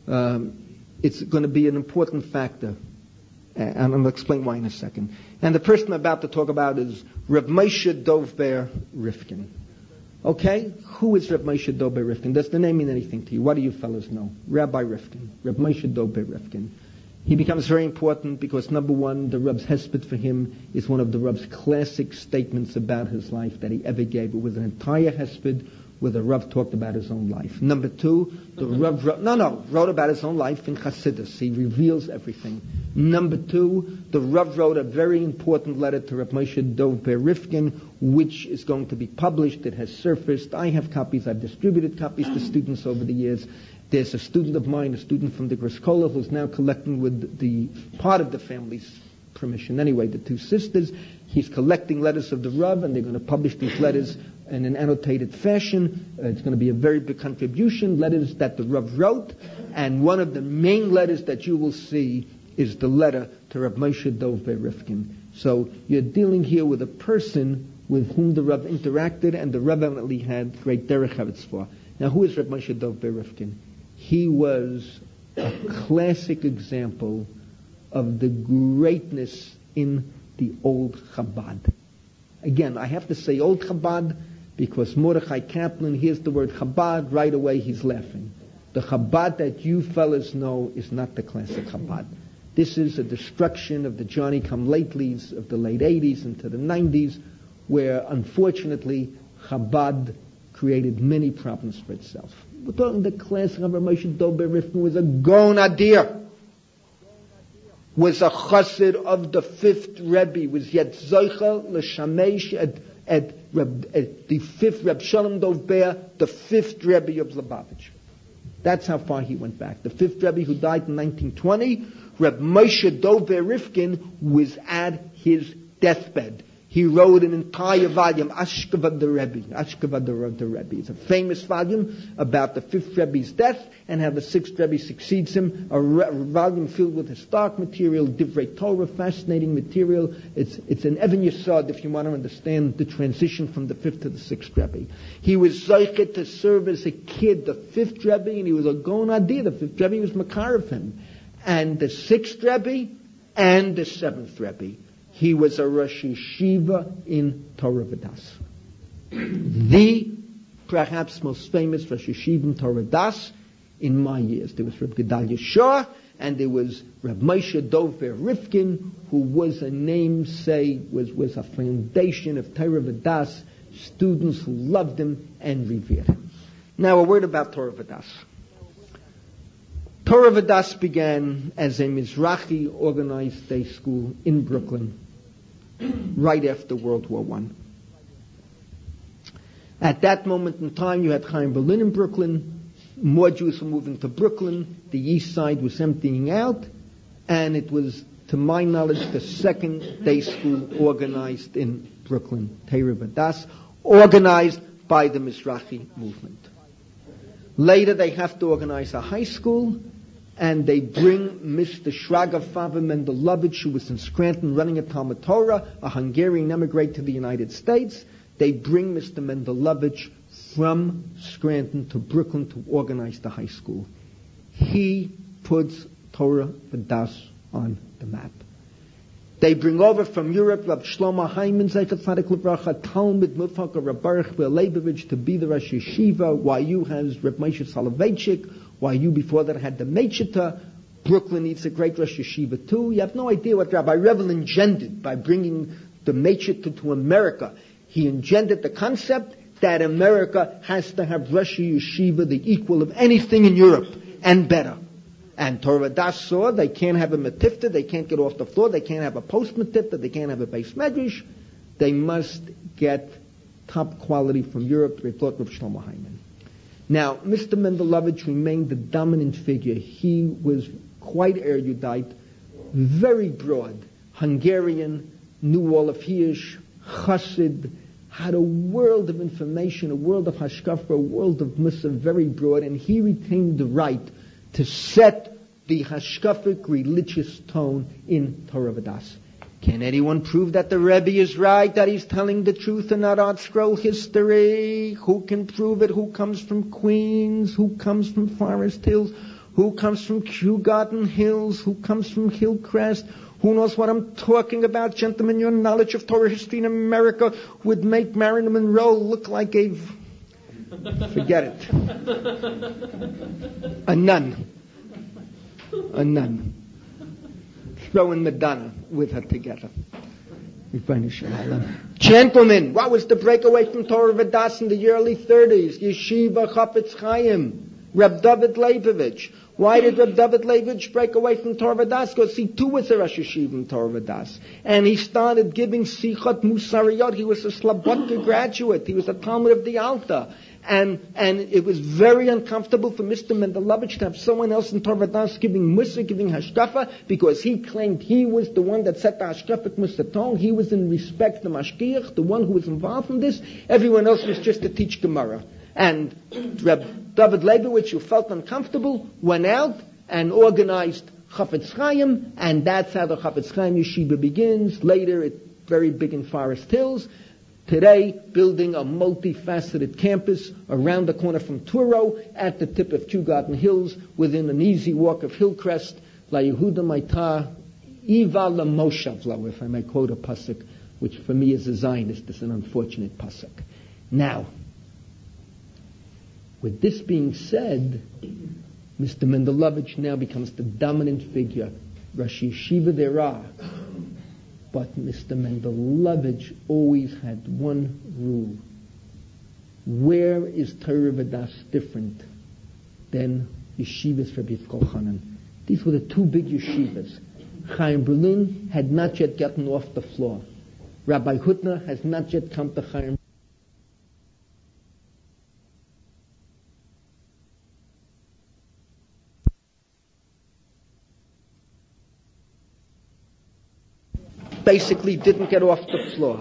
[SPEAKER 1] it's going to be an important factor. And I'm going to explain why in a second. And the person I'm about to talk about is Reb Moshe Dov Ber Rifkin. Okay? Who is Reb Moshe Dov Ber Rifkin? Does the name mean anything to you? What do you fellows know? Rabbi Rifkin. Reb Moshe Dov Ber Rifkin. He becomes very important because, number one, the Reb's hesped for him is one of the Reb's classic statements about his life that he ever gave. It was an entire hesped where the Reb talked about his own life. Number two, the Reb wrote about his own life in Chassidus. He reveals everything. Number two, the Reb wrote a very important letter to Reb Moshe Dov Ber Rifkin, which is going to be published. It has surfaced. I have copies. I've distributed copies to students over the years. There's a student of mine, a student from the Griskola, who's now collecting with the part of the family's permission. Anyway, the two sisters, he's collecting letters of the Rav, and they're going to publish these letters in an annotated fashion. It's going to be a very big contribution, letters that the Rav wrote, and one of the main letters that you will see is the letter to Reb Moshe Dov Ber Rifkin. So you're dealing here with a person with whom the Rav interacted, and the Rav evidently had great derech havitz for. Now, who is Reb Moshe Dov Ber Rifkin? He was a classic example of the greatness in the old Chabad. Again, I have to say old Chabad because Mordechai Kaplan hears the word Chabad, right away he's laughing. The Chabad that you fellas know is not the classic Chabad. This is a destruction of the Johnny-come-latelys of the late 80s into the 90s, where unfortunately Chabad created many problems for itself. We're talking the classic of Moshe Dov Ber Rifkin was a Gaon Adir, was a chassid of the fifth Rebbe, was yet Zoicha l'shamesh at the fifth Reb Shalom Dov Ber, the fifth Rebbe of Lubavitch. That's how far he went back. The fifth Rebbe who died in 1920, Reb Moshe Dov Ber Rifkin was at his deathbed. He wrote an entire volume, Ashkevad the Rebbe. Ashkevad the Rebbe. It's a famous volume about the fifth Rebbe's death and how the sixth Rebbe succeeds him. A volume filled with historic material, Divrei Torah, fascinating material. It's an Even Yesod if you want to understand the transition from the fifth to the sixth Rebbe. He was Zoichet to serve as a kid, the fifth Rebbe, and he was a Gaon Adir. The fifth Rebbe was Makar of him. And the sixth Rebbe and the seventh Rebbe. He was a Rosh Yeshiva in Torah V'das. The perhaps most famous Rosh Yeshiva in Torah V'das in my years. There was Reb Gedalia Shah, and there was Reb Moshe Dov Ber Rifkin, who was a namesake, was a foundation of Torah V'das, students who loved him and revered him. Now a word about Torah V'das. Torah V'das began as a Mizrahi organized day school in Brooklyn right after World War I. At that moment in time, you had Chaim Berlin in Brooklyn. More Jews were moving to Brooklyn. The East Side was emptying out. And it was, to my knowledge, the second day school organized in Brooklyn, Torah V'das, organized by the Mizrahi movement. Later, they have to organize a high school, and they bring Mr. Shraga Fava Mendelovich, who was in Scranton running a Talmud Torah, a Hungarian emigrant to the United States. They bring Mr. Mendelovich from Scranton to Brooklyn to organize the high school. He puts Torah V'das on the map. They bring over from Europe Rab Shlomo Hyman, Zeichat Tzadik Livracha, Talmud Mufaka Rab Baruch Leibovich to be the Rosh Yeshiva. YU has Reb Moshe Soloveitchik. YU before that had the Mechita. Brooklyn needs a great Rosh Yeshiva too. You have no idea what Rabbi Revel engendered by bringing the Mechita to America. He engendered the concept that America has to have Rosh Yeshiva, the equal of anything in Europe, and better. And Torah V'das saw they can't have a Metifta, they can't get off the floor, they can't have a post-Metifta, they can't have a base Medrash. They must get top quality from Europe. They thought of Shlomo Hyman. Now, Mr. Mendelovich remained the dominant figure. He was quite erudite, very broad, Hungarian, knew all of Hirsch, Chassid, had a world of information, a world of Hashkafa, a world of Musa, very broad, and he retained the right to set the hashkafic religious tone in Torah V'das. Can anyone prove that the Rebbe is right, that he's telling the truth and not art scroll history? Who can prove it? Who comes from Queens? Who comes from Forest Hills? Who comes from Kew Garden Hills? Who comes from Hillcrest? Who knows what I'm talking about? Gentlemen, your knowledge of Torah history in America would make Marilyn Monroe look like a... Forget it. A nun. A nun. Throw in Madonna with her together. Gentlemen, what was the breakaway from Torah V'das in the early 30s? Yeshiva Chafetz Chaim, Reb David Leibovich. Why did Reb David Leibovich break away from Torah V'das? Because he too was a Rosh Yeshiva in Torah V'das. And he started giving Sichot Musariyot. He was a Slobodka graduate. He was a Talmud of the Alta. And it was very uncomfortable for Mr. Mendelovich to have someone else in Torah V'das giving Musa, giving Hashkafa, because he claimed he was the one that set the Hashkafic Musa tone. He was in respect the Mashgiach, the one who was involved in this. Everyone else was just to teach Gemara. And Reb David Leibovich, who felt uncomfortable, went out and organized Chafetz Chaim, and that's how the Chafetz Chaim Yeshiva begins. Later, it's very big in Forest Hills. Today, building a multifaceted campus around the corner from Truro, at the tip of Kew Garden Hills, within an easy walk of Hillcrest, La Yehuda Maita, Iva La Moshavla, if I may quote a pasuk, which for me as a Zionist is an unfortunate pasuk. Now, with this being said, Mr. Mendelovich now becomes the dominant figure. Rosh Yeshiva there are. But Mr. Mendelovich always had one rule. Where is Torah V'das different than Yeshivas Rabbi Yitzchak Chanan? These were the two big yeshivas. Chaim Berlin had not yet gotten off the floor. Rabbi Hutner has not yet come to Chaim. Basically didn't get off the floor.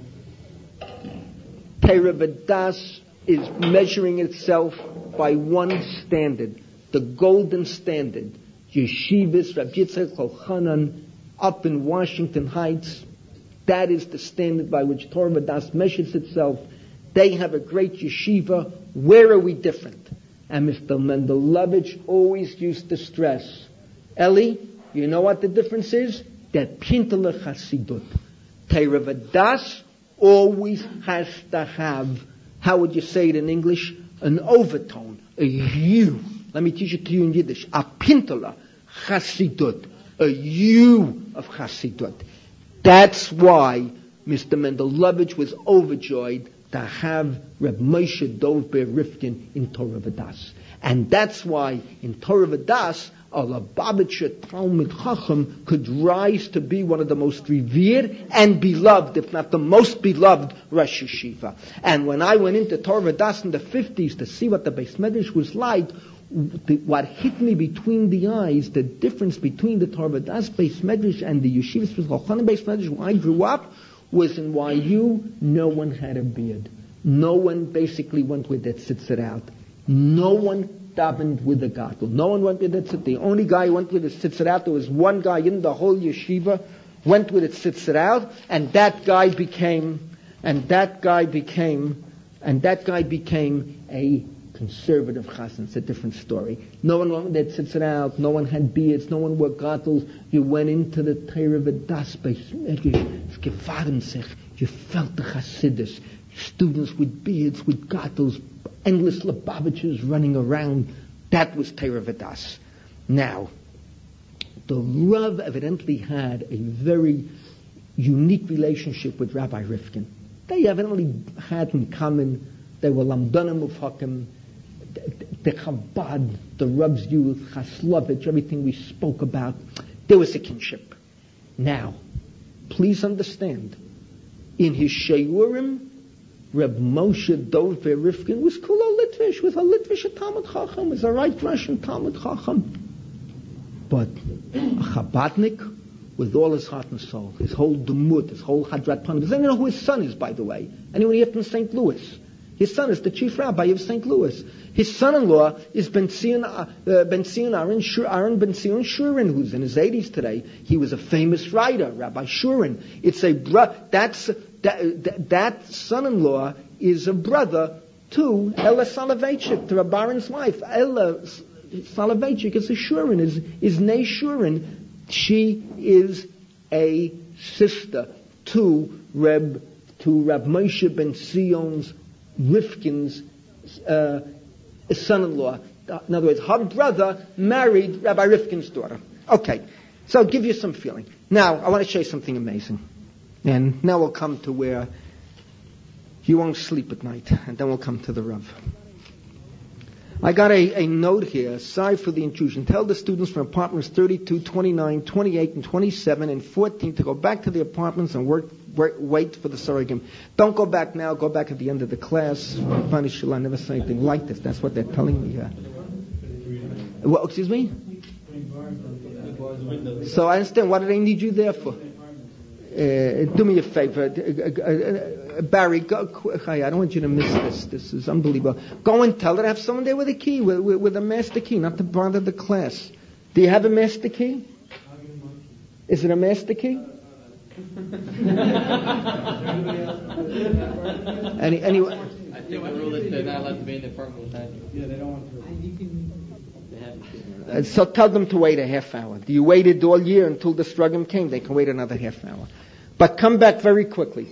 [SPEAKER 1] Torah V'das is measuring itself by one standard, the golden standard. Yeshivas, Rabbi Yitzchak Chanan, up in Washington Heights, that is the standard by which Torah V'das measures itself. They have a great yeshiva. Where are we different? And Mr. Mendelovich always used to stress, Eli, you know what the difference is? That Pintele Chasidut. Torah V'das always has to have, how would you say it in English? An overtone, a hue. Let me teach it to you in Yiddish. A Pintele Chasidut, a hue of Chasidut. That's why Mr. Mendelovich was overjoyed to have Reb Moshe Dov Ber Rifkin in Torah V'das. And that's why in Torah V'das, a Lubavitcher Talmud Chacham could rise to be one of the most revered and beloved, if not the most beloved, Rosh Yeshiva. And when I went into Torah V'das in the 50s to see what the Beis Medrash was like, what hit me between the eyes, the difference between the Torah V'das Beis Medrash and the Yeshivas Chachanim Beis Medrash where I grew up, was in YU, no one had a beard. No one basically went with that tzitzit out. No one davened with a gadol. No one went with it tzitzit. The only guy who went with his tzitzit out, there was one guy in the whole yeshiva, went with its tzitzit out, and that guy became a conservative chassan. It's a different story. No one went with their tzitzit out, no one had beards, no one wore gadol. You went into the Torah V'das Beis Medrash, es gefahren sich. You felt the Hasidus. Students with beards, with gadol, endless Lubavitchers running around. That was Torah V'das. Now, the Rav evidently had a very unique relationship with Rabbi Rifkin. They evidently had in common, they were Lamdanim Ufhakim, the Chabad, the Rav's youth, Chaslovich, everything we spoke about. There was a kinship. Now, please understand, in his Sheyurim, Reb Moshe Dov Ber Rifkin was Kulo Litvish, was a Litvish Talmud Chacham, was a right Russian Talmud Chacham. But a Chabadnik, with all his heart and soul, his whole Demut, his whole Hadrat Panim. Does anyone know who his son is, by the way? Anyone here from St. Louis? His son is the chief rabbi of St. Louis. His son-in-law is Ben Zion Aaron Ben-Zion Shurin, who's in his 80s today. He was a famous writer, Rabbi Shurin. It's that son-in-law is a brother to Ella Soloveitchik, to Reb Baron's wife. Ella Soloveitchik is a Shurin, is Nay Shurin. She is a sister to Reb Moshe Ben Zion's Rifkin's son-in-law. In other words, her brother married Rabbi Rifkin's daughter. Okay, so I'll give you some feeling. Now, I want to show you something amazing. And now we'll come to where you won't sleep at night, and then we'll come to the Rav. I got a note here. Sorry for the intrusion. Tell the students from apartments 32, 29, 28, and 27, and 14 to go back to the apartments and wait for the Saragim. Don't go back now. Go back at the end of the class. Punish I never say anything like this. That's what they're telling me here. Well, excuse me? So I understand. What do they need you there for? Do me a favor. Barry, I don't want you to miss this. This is unbelievable. Go and tell her to have someone there with a key, with a master key, not to bother the class. Do you have a master key? Is it a master key? Anyway.
[SPEAKER 3] I think the rule is they're not allowed to be in the apartment without you.
[SPEAKER 2] Yeah, they don't want to.
[SPEAKER 1] So tell them to wait a half hour. You waited all year until the Strugim came. They can wait another half hour. But come back very quickly.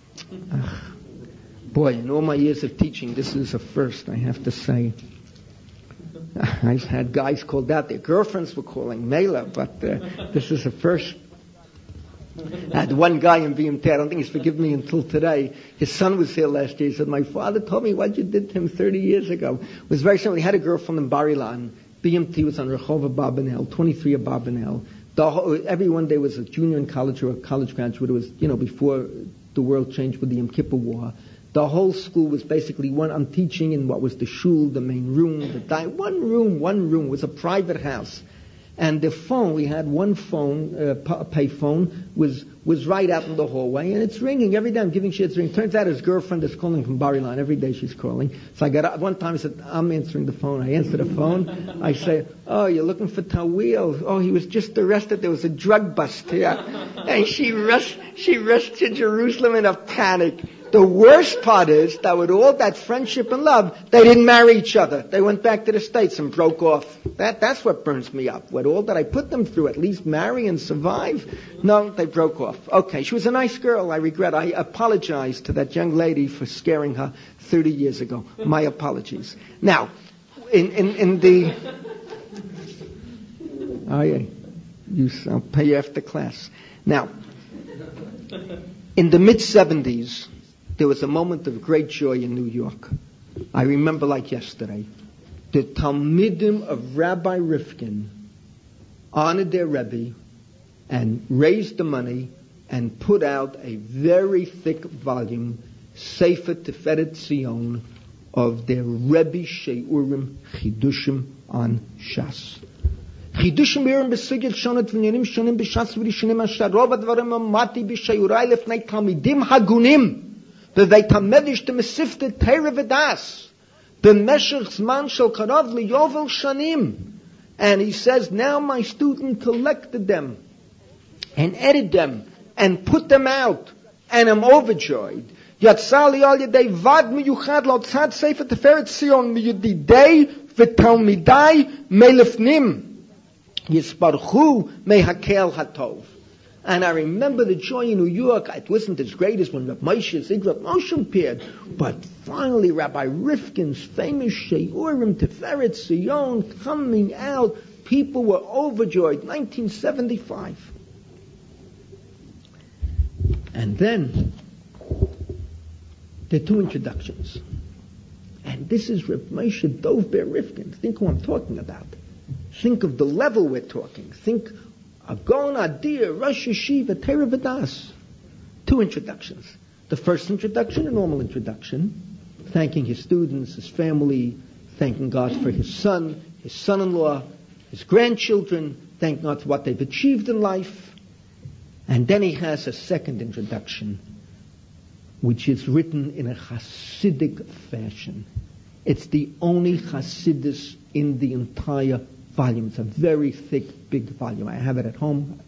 [SPEAKER 1] Boy, in all my years of teaching, this is a first, I have to say. I've had guys called out. Their girlfriends were calling Mela, but this is a first. I had one guy in BMT, I don't think he's forgiven me until today. His son was here last year. He said, my father told me what you did to him 30 years ago. It was very simple. He had a girlfriend in Bar Ilan. BMT was on Rehova Barbanel, 23 of Barbanel. Everyone there was a junior in college or a college graduate. It was, before the world changed with the Yom Kippur War. The whole school was basically I'm teaching in what was the shul, the main room, one room. It was a private house. And the phone, we had one phone, pay phone, was right out in the hallway, and it's ringing every day. I'm giving shit, it's ringing. Turns out his girlfriend is calling from Bar Ilan. Every day she's calling. So I got up one time, I said, I'm answering the phone. I answer the phone. I say, oh, you're looking for Tawil. Oh, he was just arrested. There was a drug bust here. And she rushed to Jerusalem in a panic. The worst part is that with all that friendship and love, they didn't marry each other. They went back to the States and broke off. That's what burns me up. With all that I put them through, at least marry and survive. No, they broke off. Okay, she was a nice girl. I apologize to that young lady for scaring her 30 years ago. My apologies. Now, in the... Oh, yeah. I'll pay you after class. Now, in the mid-70s, there was a moment of great joy in New York. I remember like yesterday. The Talmidim of Rabbi Rifkin honored their Rebbe and raised the money and put out a very thick volume, Sefer Tiferet Zion, of their Rebbe Sheurim Chidushim on Shas. Chidushim Biurim B'Sigil Shonot V'Nyanim Shonim B'Shas V'Rishonim Asher Rov Advarim Amati B'Sheurai Lefnei Talmidim Hagunim V'Veitamedish T'Mesifte Teira V'Das B'Meshech Zman Shel Karov L'Yovel Shanim. And he says, now my student collected them and edited them and put them out, and I'm overjoyed. Yatzali al yedei vad miyuchad l'otzad sefer Tiferet Zion miyudidei v'talmidai melefnim yisparchu mehakel hatov. And I remember the joy in New York. It wasn't as great as when Reb Moshe Zigrab Moshe appeared, but finally Rabbi Rifkin's famous Sheurim Tiferet Zion coming out. People were overjoyed. 1975. And then there are two introductions. And this is Reb Moshe Dov Ber Rifkin. Think who I'm talking about. Think of the level we're talking. Think Agon Adir, Rosh Yeshiva, Teira V'Das. Two introductions. The first introduction, a normal introduction, thanking his students, his family, thanking God for his son, his son-in-law, his grandchildren, thanking God for what they've achieved in life. And then he has a second introduction, which is written in a Hasidic fashion. It's the only Hasidus in the entire volume. It's a very thick, big volume. I have it at home.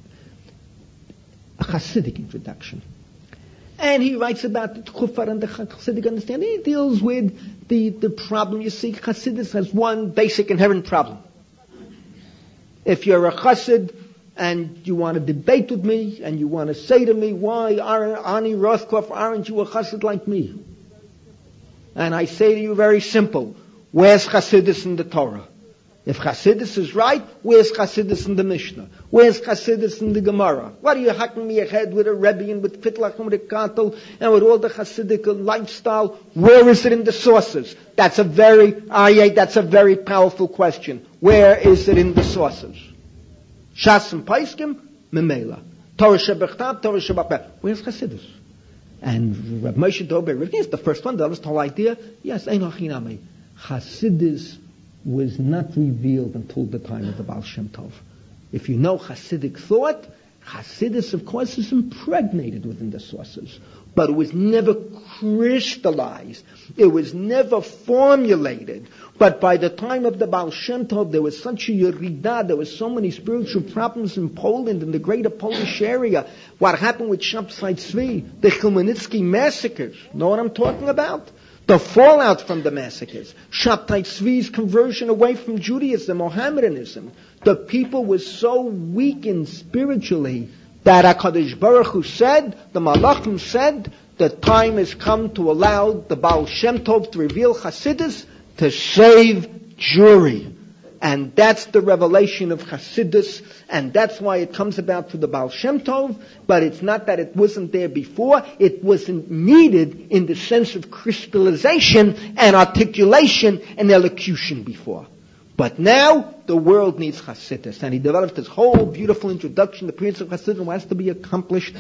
[SPEAKER 1] A Hasidic introduction. And he writes about the Tchufar and the Hasidic understanding. He deals with the problem. You see, Hasidus has one basic inherent problem. If you're a Hasid and you want to debate with me and you want to say to me, why, Arnie Rothkopf, aren't you a Hasid like me? And I say to you very simple, where's Hasidus in the Torah? If Hasidus is right, where's Hasidus in the Mishnah? Where's Hasidus in the Gemara? What are you hacking me ahead with a Rebbe and with Fitlach and with a Katel and with all the Hasidic lifestyle? Where is it in the sources? That's a very powerful question. Where is it in the sources? Shas and Paiskim, Memela. Torah Shebechtab, Torah Shebapeh. Where's Hasidus? And Rav Moshe Dober Rivkin is the first one. That was the whole idea. Yes, Ein Hachinami. Hasidus was not revealed until the time of the Baal Shem Tov. If you know Hasidic thought, Hasidus, of course, is impregnated within the sources. But it was never crystallized. It was never formulated. But by the time of the Baal Shem Tov, there was such a yeridah, there was so many spiritual problems in Poland, in the greater Polish area. What happened with Shabtai Tzvi, the Chmielnicki massacres. Know what I'm talking about? The fallout from the massacres. Shabtai Tzvi's conversion away from Judaism, Mohammedanism. The people were so weakened spiritually that HaKadosh Baruch Hu said, the Malachim said, the time has come to allow the Baal Shem Tov to reveal Hasidus to save Jewry. And that's the revelation of Hasidus, and that's why it comes about through the Baal Shem Tov, but it's not that it wasn't there before, it wasn't needed in the sense of crystallization and articulation and elocution before. But now, the world needs Hasidus, and he developed this whole beautiful introduction, the Prince of Hasidus, what has to be accomplished.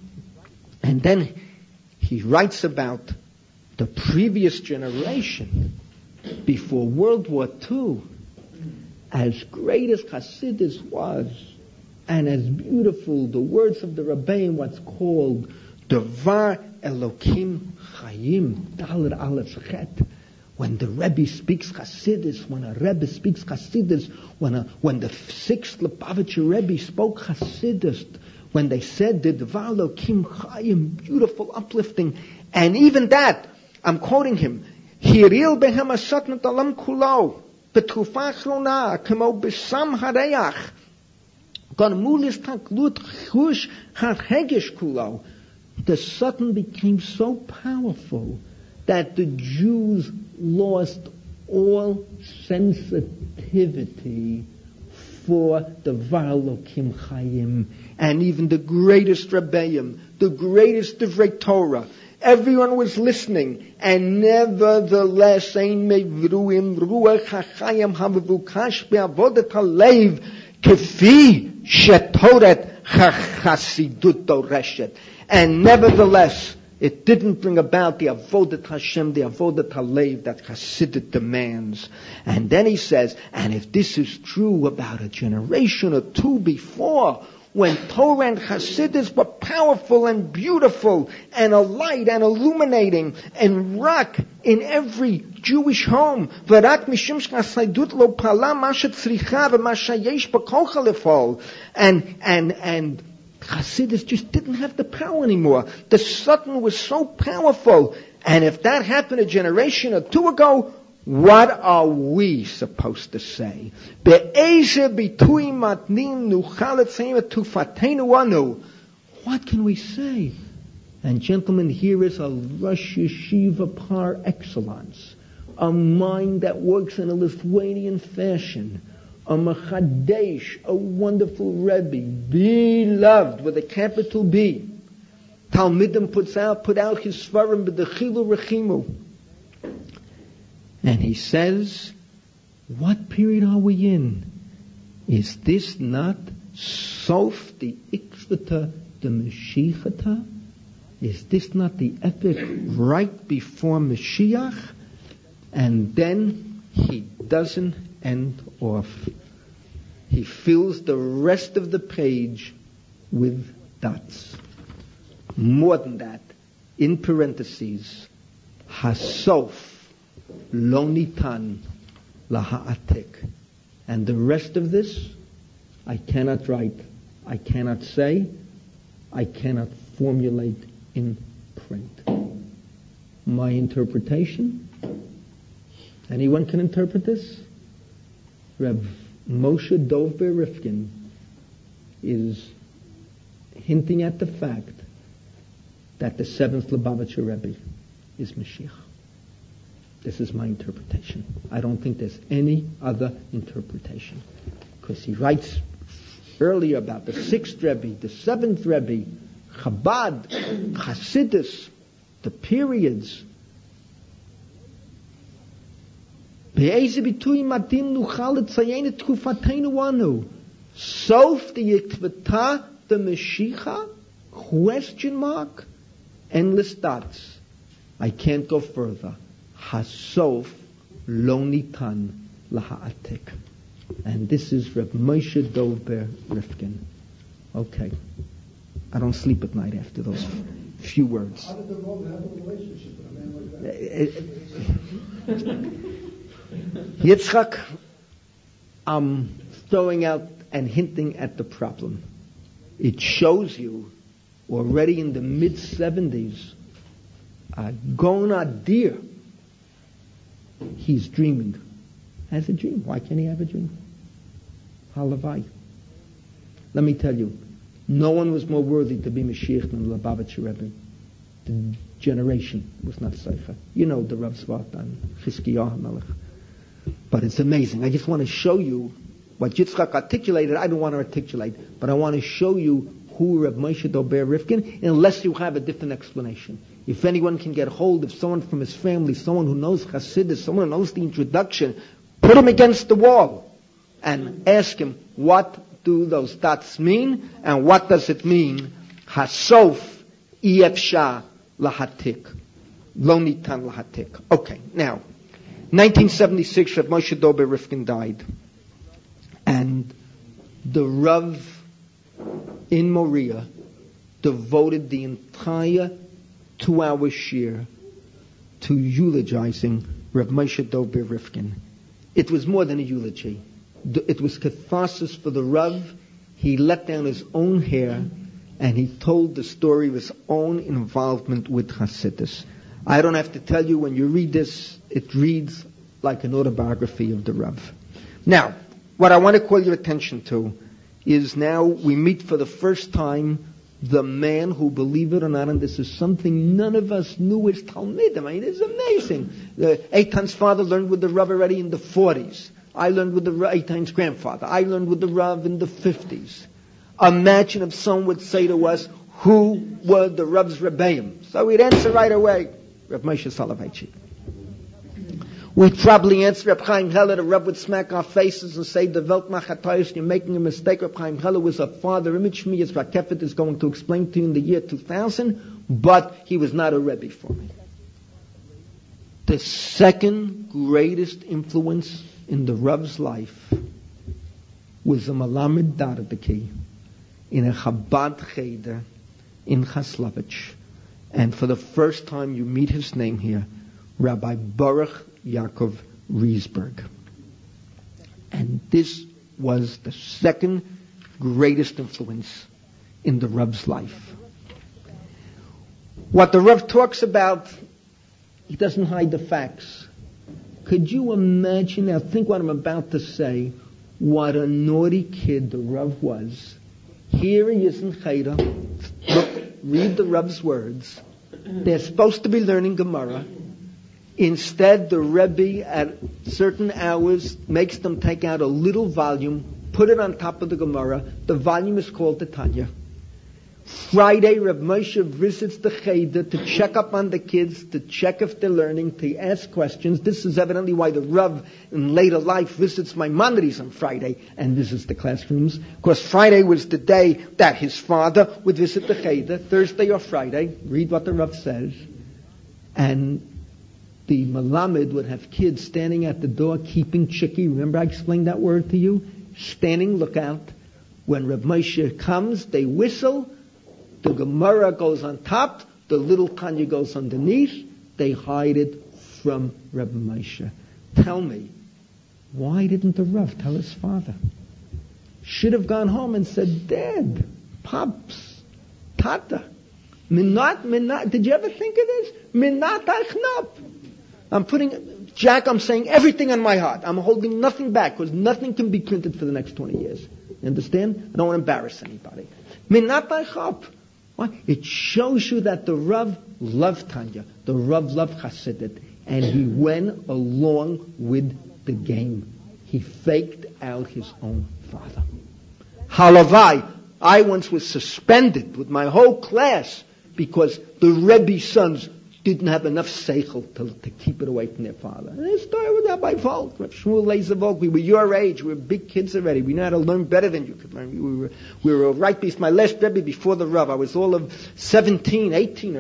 [SPEAKER 1] And then he writes about the previous generation, before World War II, as great as Hasidus was, and as beautiful, the words of the Rebbeim, what's called Devar Elokim Chayim, Dalet Aleph Chet. When the Rebbe speaks Hasidus, when a Rebbe speaks Hasidus, when the sixth Lubavitcher Rebbe spoke Hasidus, when they said the Devar Elokim Chayim, beautiful, uplifting, and even that, I'm quoting him, Hiril behem asatnat alam kulau. בתקופה האחרונה, כמו בסם הריח, גרמו להסתכלות חוש הרגש כולו. The Satan became so powerful that the Jews lost all sensitivity for the Valokim Chayim, and even the greatest Rebbeim, the greatest Divrei Torah. Everyone was listening, and nevertheless, ein mevruim ruach hachayim havukash be'avodat halev kefi shetoret hachasidut doreshet. And nevertheless, it didn't bring about the avodat Hashem, the avodat halev that Hasidut demands. And then he says, and if this is true about a generation or two before, when Torah and Hasidus were powerful and beautiful and a light and illuminating and rock in every Jewish home. And Hasidus just didn't have the power anymore. The Satan was so powerful. And if that happened a generation or two ago, what are we supposed to say? What can we say? And gentlemen, here is a Rosh Yeshiva par excellence. A mind that works in a Lithuanian fashion. A Mechadesh, a wonderful Rebbe, beloved with a capital B. Talmidim put out his Svarim b'dechilu rechimu. And he says, what period are we in? Is this not Sof the Ikvata the Mashiachata? Is this not the epic right before Mashiach? And then he doesn't end off. He fills the rest of the page with dots. More than that, in parentheses, hasof lo nitan laha'atik. And the rest of this, I cannot write, I cannot say, I cannot formulate in print. My interpretation, anyone can interpret this? Reb Moshe Dov Ber Rifkin is hinting at the fact that the seventh Lubavitcher Rebbe is Mashiach. This is my interpretation. I don't think there's any other interpretation. Because he writes earlier about the sixth Rebbe, the seventh Rebbe, Chabad, Hasidus, the periods. Be'eze bitui matim nuchal etzayin et tkufateinu anu. Sof the Yikvata the Mashiach? Question mark? Endless dots. I can't go further. Hasof lo nitan laha'atik. And this is Reb Moshe Dov Ber Rifkin. Okay. I don't sleep at night after those few words.
[SPEAKER 4] How did the Rov have a relationship with a man like that?
[SPEAKER 1] Yitzchak, I'm throwing out and hinting at the problem. It shows you already in the mid-70s, Gon Adir, he's dreaming. Has a dream. Why can't he have a dream? Halavai. Let me tell you, no one was more worthy to be Mashiach than the Lubavitcher Rebbe. The generation was not Seicha. You know the Rav Svart on Chizkiyahu Melech. But it's amazing. I just want to show you what Yitzchak articulated. I don't want to articulate, but I want to show you who Reb Moshe Dov Ber Rifkin, unless you have a different explanation. If anyone can get hold of someone from his family, someone who knows Hasidus, someone who knows the introduction, put him against the wall and ask him, what do those dots mean, and what does it mean? Hasof efsha lahatik. Lo nitan lahatik. Okay, now, 1976, Reb Moshe Dov Ber Rifkin died. And the Rav in Moriah devoted the entire 2-hour shir to eulogizing Reb Moshe Dov Ber Rifkin. It was more than a eulogy. It was catharsis for the Rav. He let down his own hair and he told the story of his own involvement with Hasidus. I don't have to tell you, when you read this, it reads like an autobiography of the Rav. Now, what I want to call your attention to is now we meet for the first time the man who, believe it or not, and this is something none of us knew, is Talmidim. I mean, it's amazing. Eitan's father learned with the Rav already in the 40s. I learned with the Eitan's grandfather. I learned with the Rav in the 50s. Imagine if someone would say to us, who were the Rav's Rebbeim? So we'd answer right away, Reb Moshe Soloveitchik. We'd probably answer Reb Chaim Heller. The Reb would smack our faces and say, "The Welt Machatayos, you're making a mistake." Reb Chaim Heller was a father image for me, as Rakefet is going to explain to you in the year 2000, but he was not a Rebbe for me. The second greatest influence in the Reb's life was a Malamed Dardaki in a Chabad Cheder in Chaslovich. And for the first time you meet his name here, Rabbi Baruch Yaakov Riesberg. And this was the second greatest influence in the Reb's life. What the Reb talks about, he doesn't hide the facts. Could you imagine, now think what I'm about to say, what a naughty kid the Reb was. Here he is in Cheder. Look, read the Reb's words. They're supposed to be learning Gemara. Instead, the Rebbe at certain hours makes them take out a little volume, put it on top of the Gemara. The volume is called the Tanya. Friday, Reb Moshe visits the Cheder to check up on the kids, to check if they're learning, to ask questions. This is evidently why the Rav in later life visits Maimonides on Friday and visits the classrooms. Because Friday was the day that his father would visit the Cheder, Thursday or Friday. Read what the Rav says. And the Malamed would have kids standing at the door keeping chiki. Remember I explained that word to you? Standing lookout. When Reb Moshe comes, they whistle. The Gemara goes on top. The little Tanya goes underneath. They hide it from Rebbe Moshe. Tell me, why didn't the Rav tell his father? Should have gone home and said, Dad, Pops, Tata, Minat, did you ever think of this? Minat Achnap. I'm saying everything on my heart. I'm holding nothing back because nothing can be printed for the next 20 years. You understand? I don't want to embarrass anybody. Minat Achnap. Why? It shows you that the Rav loved Tanya. The Rav loved Hasidut. And he went along with the game. He faked out his own father. Halavai, I once was suspended with my whole class because the Rebbe's sons didn't have enough seichel to keep it away from their father. And it started with Rabbi Volk, Rabbi Shmuel Leizer Volk. We were your age. We were big kids already. We knew how to learn better than you could learn. We were right beast. My last Rebbe before the Rav, I was all of 17 or 18.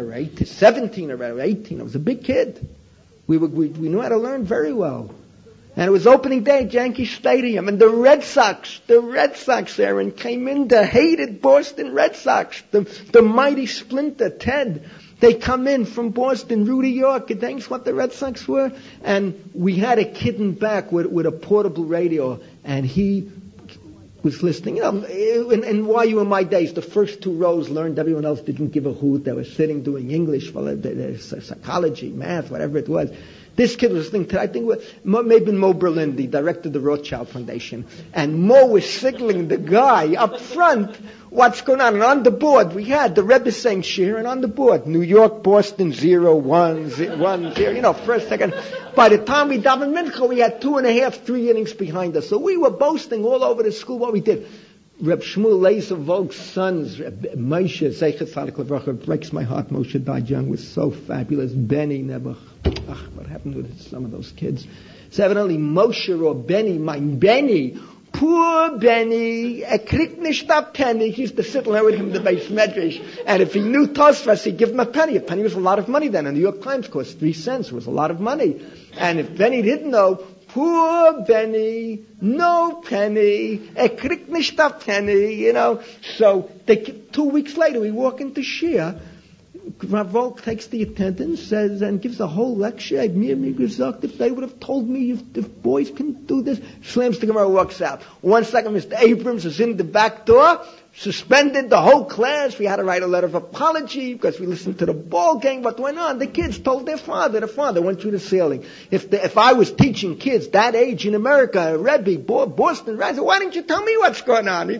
[SPEAKER 1] I was a big kid. We knew how to learn very well. And it was opening day at Yankee Stadium, and the Red Sox, Aaron, came in, the hated Boston Red Sox, the mighty Splinter, Ted. They come in from Boston, Rudy York, and thanks what the Red Sox were. And we had a kid in back with a portable radio, and he was listening. You know, and while you were in my days, the first two rows learned, everyone else didn't give a hoot. They were sitting doing English, psychology, math, whatever it was. This kid was listening to, I think, maybe Mo Berlin, the director of the Rothschild Foundation. And Mo was signaling the guy up front what's going on. And on the board, we had the Rebbe saying shir, and on the board, New York, Boston, 0-1, 0, first, second. By the time we davened mincha, we had 2.5, 3 innings behind us. So we were boasting all over the school what we did. Reb Shmuel Leizer Volk's sons, Moshe, Zeichet Tzadik Levracha, it breaks my heart. Moshe died young, was so fabulous. Benny never, what happened with some of those kids? So evidently Moshe or Benny, my Benny, poor Benny, a kriegt nicht a penny. He used to sit and learn with him in the base medrash. And if he knew Tosfos, he'd give him a penny. A penny was a lot of money then. And the New York Times cost 3 cents. It was a lot of money. And if Benny didn't know, poor Benny, no penny, kriegt nicht a penny, So 2 weeks later, we walk into Shia. Rav Volk takes the attendance, says, and gives a whole lecture. If they would have told me if boys can do this, slams the Gemara, walks out. 1 second, Mr. Abrams is in the back door, suspended the whole class. We had to write a letter of apology because we listened to the ball game. What went on? The kids told their father. The father went through the ceiling. If I was teaching kids that age in America, Rebbe, Boston, why didn't you tell me what's going on?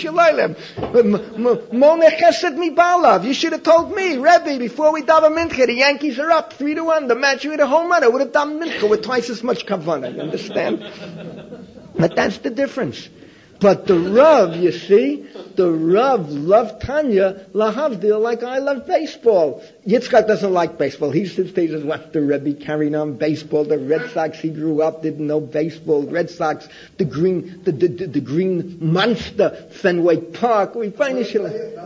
[SPEAKER 1] You should have told me, Rebbe, before we daven mincha, the Yankees are up 3-1. The match, you hit a home run. I would have daven mincha with twice as much kavanah. You understand? But that's the difference. But the Rav, you see, the Rav loved Tanya, lahavdil, like I love baseball. Yitzchak doesn't like baseball. He says, what the Rebbe carrying on baseball. The Red Sox, he grew up, didn't know baseball. Red Sox, the green monster, Fenway Park. We find this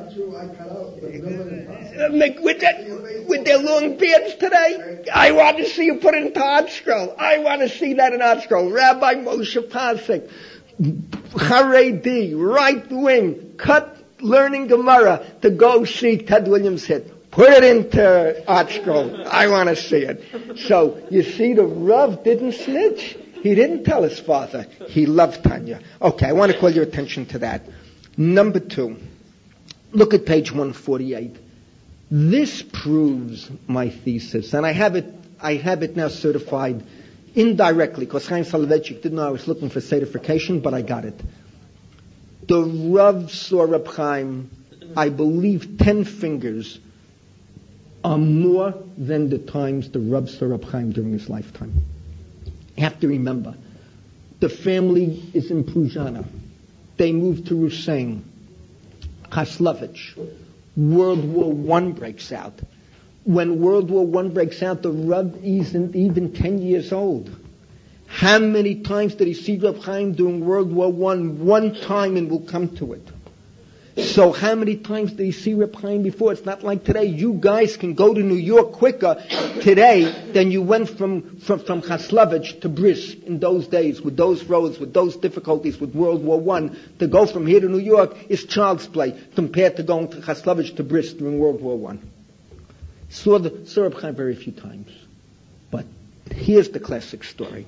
[SPEAKER 1] with their long beards today. I want to see you put it into Art Scroll. I want to see that in Art Scroll. Rabbi Moshe Pasek. Haredi, right wing, cut learning Gemara to go see Ted Williams hit. Put it into Art Scroll. I want to see it. So, you see, the Rav didn't snitch. He didn't tell his father. He loved Tanya. Okay, I want to call your attention to that. Number 2. Look at page 148. This proves my thesis, and I have it now certified indirectly, because Chaim Soloveitchik didn't know I was looking for certification, but I got it. The Rav saw Reb Chaim, I believe 10 fingers are more than the times the Rav saw Reb Chaim during his lifetime. You have to remember, the family is in Pruzhana. They moved to Rusein, Kaslovich. World War I breaks out. When World War I breaks out, the Rav isn't even 10 years old. How many times did he see Reb Chaim during World War I? 1 time, and we'll come to it. So how many times did he see Reb Chaim before? It's not like today. You guys can go to New York quicker today than you went from Kaslovich to Brisk in those days, with those roads, with those difficulties, with World War I. To go from here to New York is child's play compared to going to Kaslovich to Brisk during World War I. Saw Reb Chaim very few times. But here's the classic story.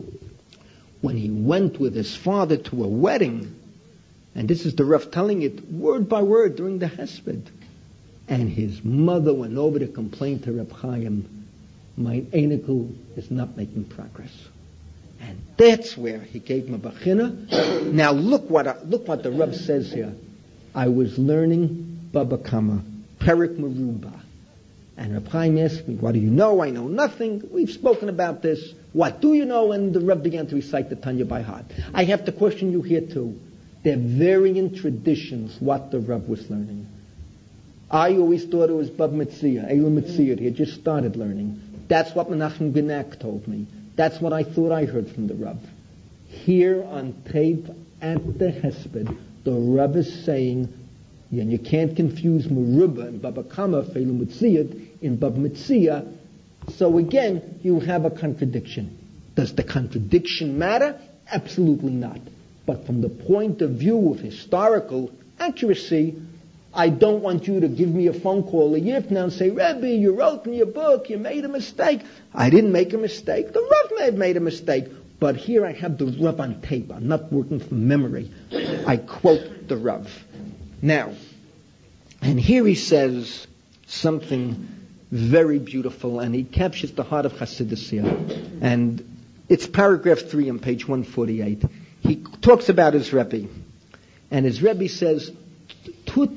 [SPEAKER 1] When he went with his father to a wedding, and this is the Rav telling it word by word during the Hesped, and his mother went over to complain to Reb Chaim, my Einikel is not making progress. And that's where he gave him a bachina. Now look what the Rav says here. I was learning Baba Kama, Perik Meruba. And Reb Chaim asked me, what do you know? I know nothing. We've spoken about this. What do you know? And the Rav began to recite the Tanya by heart. I have to question you here too. They're varying traditions what the Rav was learning. I always thought it was Bab Metzia, Eilu Metzia. He had just started learning. That's what Menachem Genak told me. That's what I thought I heard from the Rav. Here on tape at the Hesped, the Rav is saying, and you can't confuse Meruba and Baba Kama, Eilu Metzia, in Bab Metzia. So again, you have a contradiction. Does the contradiction matter? Absolutely not. But from the point of view of historical accuracy, I don't want you to give me a phone call a year from now and say, Rebbe, you wrote in your book, you made a mistake. I didn't make a mistake. The Rav may have made a mistake. But here I have the Rav on tape. I'm not working from memory. I quote the Rav. Now, and here he says something very beautiful, and he captures the heart of Chassidus here. And it's paragraph 3 on page 148. He talks about his Rebbe. And his Rebbe says, Tut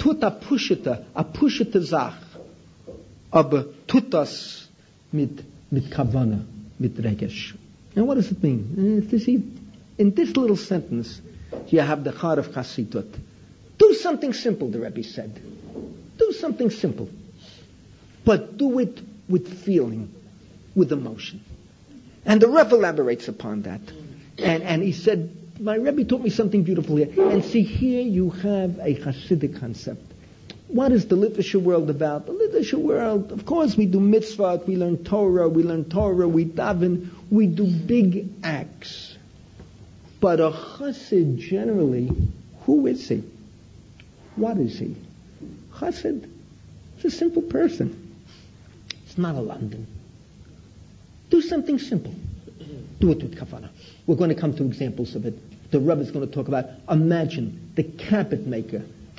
[SPEAKER 1] apushita zach, aber tutas mit kavana, mit regesh. And what does it mean? In this little sentence, you have the heart of Chassidut. Do something simple, the Rebbe said. Do something simple. But do it with feeling, with emotion. And the Rebbe elaborates upon that. And he said, my Rebbe taught me something beautiful here. And see, here you have a Hasidic concept. What is the Litvisher world about? The Litvisher world, of course, we do mitzvot, we learn Torah, we daven, we do big acts. But a Chassid generally, who is he? What is he? Chassid is a simple person. It's not a London. Do something simple. Do it with kavanah. We're going to come to examples of it. The Rav is going to talk about, imagine the cabinet maker.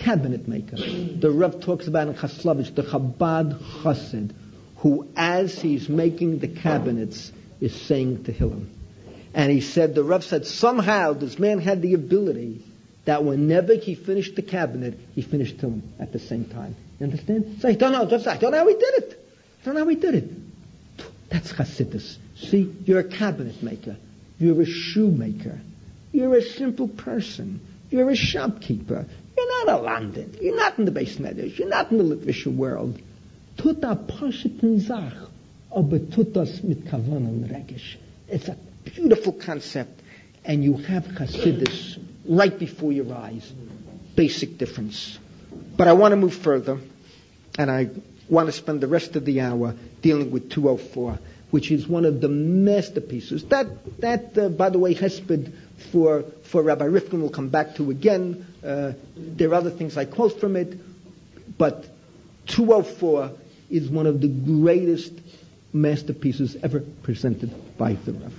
[SPEAKER 1] The Rav talks about in Chaslavich, the Chabad Chassid, who as he's making the cabinets is saying Tehillim. And he said, the Rav said, somehow this man had the ability that whenever he finished the cabinet, he finished Tehillim at the same time. You understand? So I don't know how he did it. That's Chassidus. See, you're a cabinet maker. You're a shoemaker. You're a simple person. You're a shopkeeper. You're not a London. You're not in the Beis Medrash. You're not in the Litvisher world. Tuta pashiten zach, aber tutas mit kavanah regesh. It's a beautiful concept, and you have Chassidus right before your eyes. Basic difference. But I want to move further, and I want to spend the rest of the hour dealing with 204, which is one of the masterpieces. That by the way, Hesped for Rabbi Rifkin will come back to again. There are other things I quote from it, but 204 is one of the greatest masterpieces ever presented by the Rav.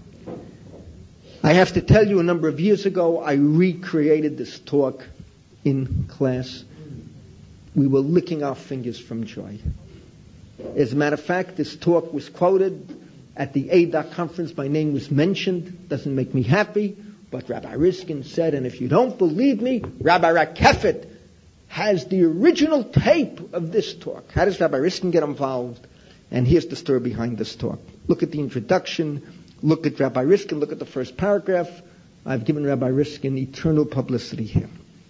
[SPEAKER 1] I have to tell you, a number of years ago, I recreated this talk in class. We were licking our fingers from joy. As a matter of fact, this talk was quoted at the ADOC conference. My name was mentioned. Doesn't make me happy, but Rabbi Riskin said, and if you don't believe me, Rabbi Rakefet has the original tape of this talk. How does Rabbi Riskin get involved? And here's the story behind this talk. Look at the introduction. Look at Rabbi Riskin. Look at the first paragraph. I've given Rabbi Riskin eternal publicity here.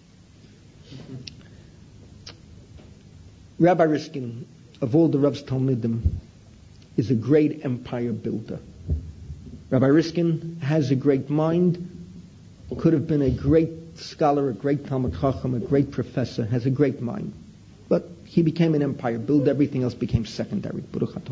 [SPEAKER 1] Rabbi Riskin, of all the Rav's Talmidim, is a great empire builder. Rabbi Riskin has a great mind, could have been a great scholar, a great Talmud Chacham, a great professor, has a great mind. But he became an empire builder, everything else became secondary.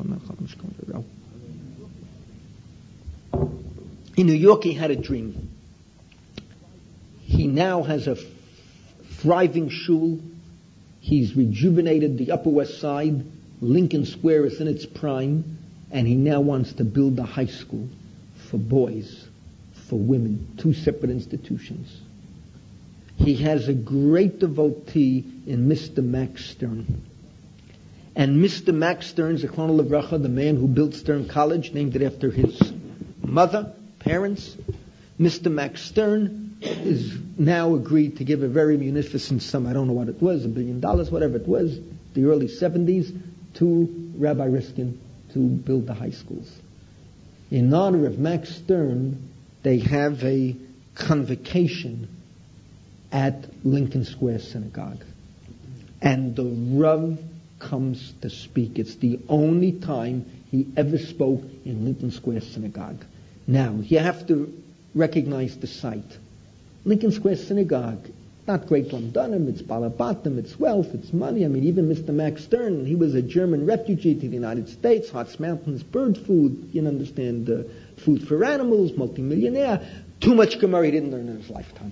[SPEAKER 1] In New York, he had a dream. He now has a thriving shul. He's rejuvenated the Upper West Side. Lincoln Square is in its prime, and he now wants to build a high school for boys, for women, two separate institutions. He has a great devotee in Mr. Max Stern. And Mr. Max Stern, Zichrono Livracha, the man who built Stern College, named it after his mother, parents. Mr. Max Stern is now agreed to give a very munificent sum, I don't know what it was, $1 billion, whatever it was, the early 70s, to Rabbi Riskin to build the high schools. In honor of Max Stern, they have a convocation at Lincoln Square Synagogue. And the Rav comes to speak. It's the only time he ever spoke in Lincoln Square Synagogue. Now, you have to recognize the site. Lincoln Square Synagogue, not Great Londonum, it's Balabatim, it's wealth, it's money. I mean, even Mr. Max Stern, he was a German refugee to the United States, Hartz Mountains, bird food, you understand, food for animals, multimillionaire. Too much Gemara he didn't learn in his lifetime.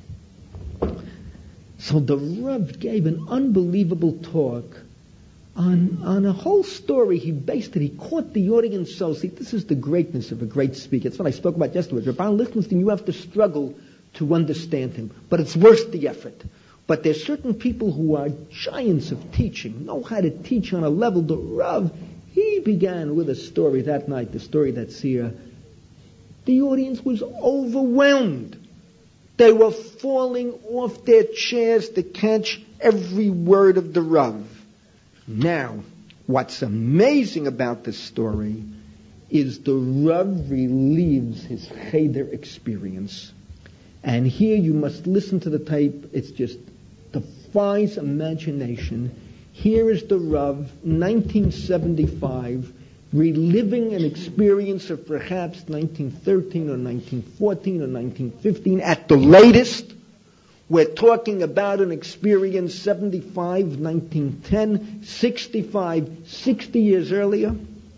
[SPEAKER 1] So the Rav gave an unbelievable talk on a whole story. He based it, he caught the audience so. See, this is the greatness of a great speaker. It's what I spoke about yesterday. Rabban Lichtenstein, you have to struggle to understand him, but it's worth the effort. But there's certain people who are giants of teaching, know how to teach on a level. The Rav, he began with a story that night, the story that's here. The audience was overwhelmed. They were falling off their chairs to catch every word of the Rav. Now, what's amazing about this story is the Rav relieves his Cheder experience. And here you must listen to the tape. It just defies imagination. Here is the Rav, 1975, reliving an experience of perhaps 1913 or 1914 or 1915 at the latest. We're talking about an experience 75, 1910, 65, 60 years earlier.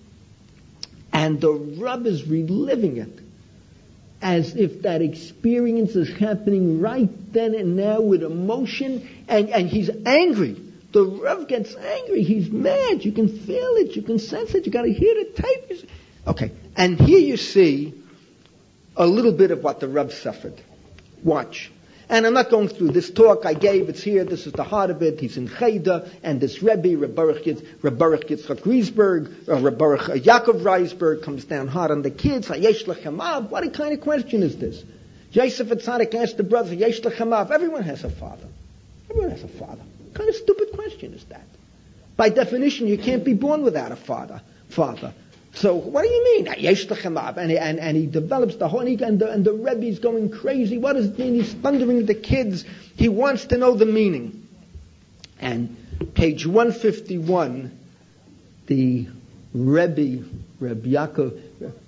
[SPEAKER 1] And the Rav is reliving it as if that experience is happening right then and now with emotion. And he's angry. The Rav gets angry. He's mad. You can feel it. You can sense it. You got to hear the tape. Okay. And here you see a little bit of what the Rav suffered. Watch. And I'm not going through this talk I gave. It's here. This is the heart of it. He's in Cheder, and this Rebbe, Reb Baruch Yitzchak Riesberg, Reb Baruch Yaakov Reisberg, comes down hard on the kids. Hayesh lechem av. What kind of question is this? Yosef Atzadik asked the brothers, Hayesh lechem av. Everyone has a father. Everyone has a father. What kind of stupid question is that? By definition, you can't be born without a father. So what do you mean? And he develops the whole, and the Rebbe's going crazy. What does it mean? He's thundering at the kids. He wants to know the meaning. And page 151, the Rebbe, Reb Yaakov,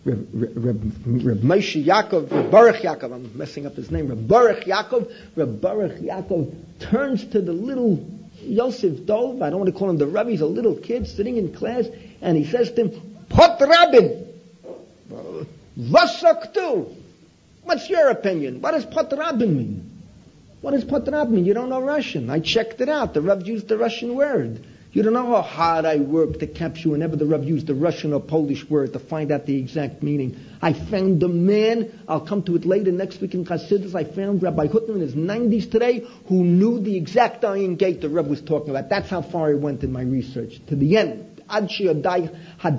[SPEAKER 1] Reb Moshe Yaakov, Reb Baruch Yaakov, I'm messing up his name, Reb Baruch Yaakov turns to the little Yosef Dov, I don't want to call him the Rebbe, he's a little kid sitting in class, and he says to him, Pot Rabin, was sagst du? What's your opinion? What does Pot Rabin mean? What does Pot Rabin mean? You don't know Russian. I checked it out. The Rav used the Russian word. You don't know how hard I worked to capture whenever the Rav used the Russian or Polish word to find out the exact meaning. I found a man, I'll come to it later next week in Chassidus, I found Rabbi Hutner in his 90s today who knew the exact iron gate the Rav was talking about. That's how far I went in my research. To the end. Ad sheyadai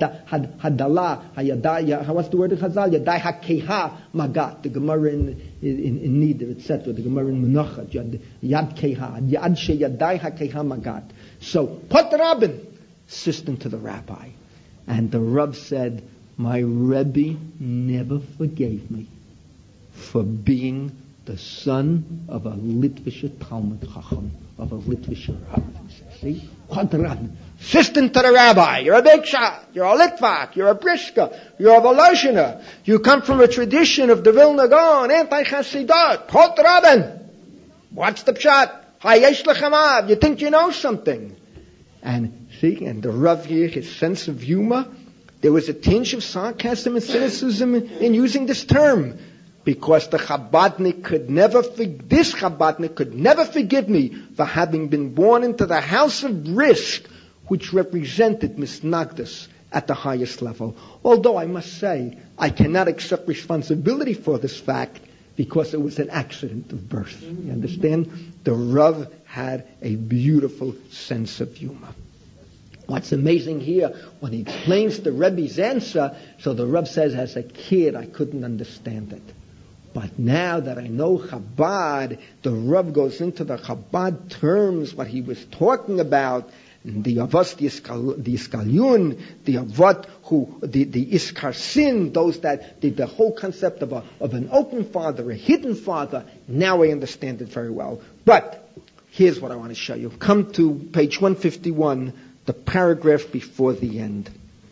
[SPEAKER 1] hadala, what's the word in Chazal? Yadai hakeha magat. The Gemara in Neder, etc. The Gemara in Menachat. Yad keha. Ad sheyadai hakeha magat. So, Pot Rabin, assistant to the rabbi. And the Rav said, my Rebbe never forgave me for being the son of a Litvisher Talmud Chacham, of a Litvisher Rav. See? Pot Rabin. Assistant to the rabbi. You're a big shot. You're a Litvak. You're a Briska. You're a Volozhiner. You come from a tradition of the Vilna Gaon, anti-Chassidot. Pot Rabin. What's the pshat? Hayesh lechem av. You think you know something. And see, and the Rav here, his sense of humor, there was a tinge of sarcasm and cynicism in using this term. Because the Chabadnik this Chabadnik could never forgive me for having been born into the house of risk, which represented Misnagdus at the highest level. Although I must say, I cannot accept responsibility for this fact because it was an accident of birth. You understand? The Rav had a beautiful sense of humor. What's amazing here, when he explains the Rebbe's answer, so the Rav says, as a kid, I couldn't understand it. But now that I know Chabad, the Rav goes into the Chabad terms, what he was talking about, the Avos, the Iskalyun, the Avot, the Iskar Sin, those that, the whole concept of an open father, a hidden father, now I understand it very well. But here's what I want to show you. Come to page 151, the paragraph before the end.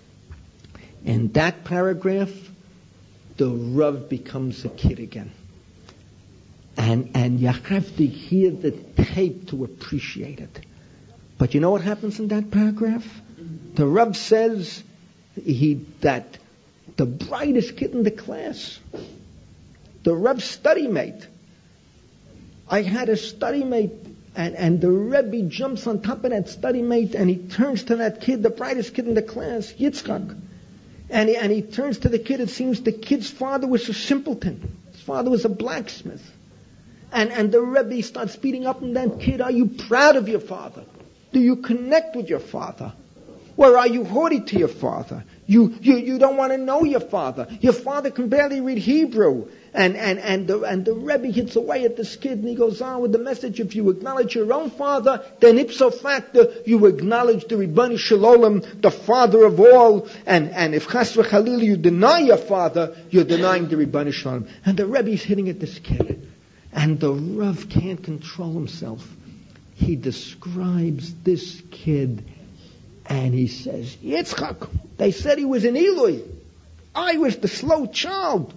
[SPEAKER 1] In that paragraph, the Rav becomes a kid again. And you have to hear the tape to appreciate it. But you know what happens in that paragraph? The Rav says that the brightest kid in the class, the Rebbe's study mate. I had a study mate, and the Rebbe jumps on top of that study mate, and he turns to that kid, the brightest kid in the class, Yitzchak. And he turns to the kid. It seems the kid's father was a simpleton. His father was a blacksmith. And the Rebbe starts beating up on that kid. Are you proud of your father? Do you connect with your father? Or are you haughty to your father? You don't want to know your father. Your father can barely read Hebrew. And the Rebbe hits away at this kid, and he goes on with the message: if you acknowledge your own father, then ipso facto you acknowledge the Ribbon Shalom, the father of all. And if chas v'chalil you deny your father, you're denying the Ribbon Shalom. And the Rebbe's hitting at this kid, and the Rav can't control himself. He describes this kid, and he says, Yitzchak, they said he was an Eloi. I was the slow child.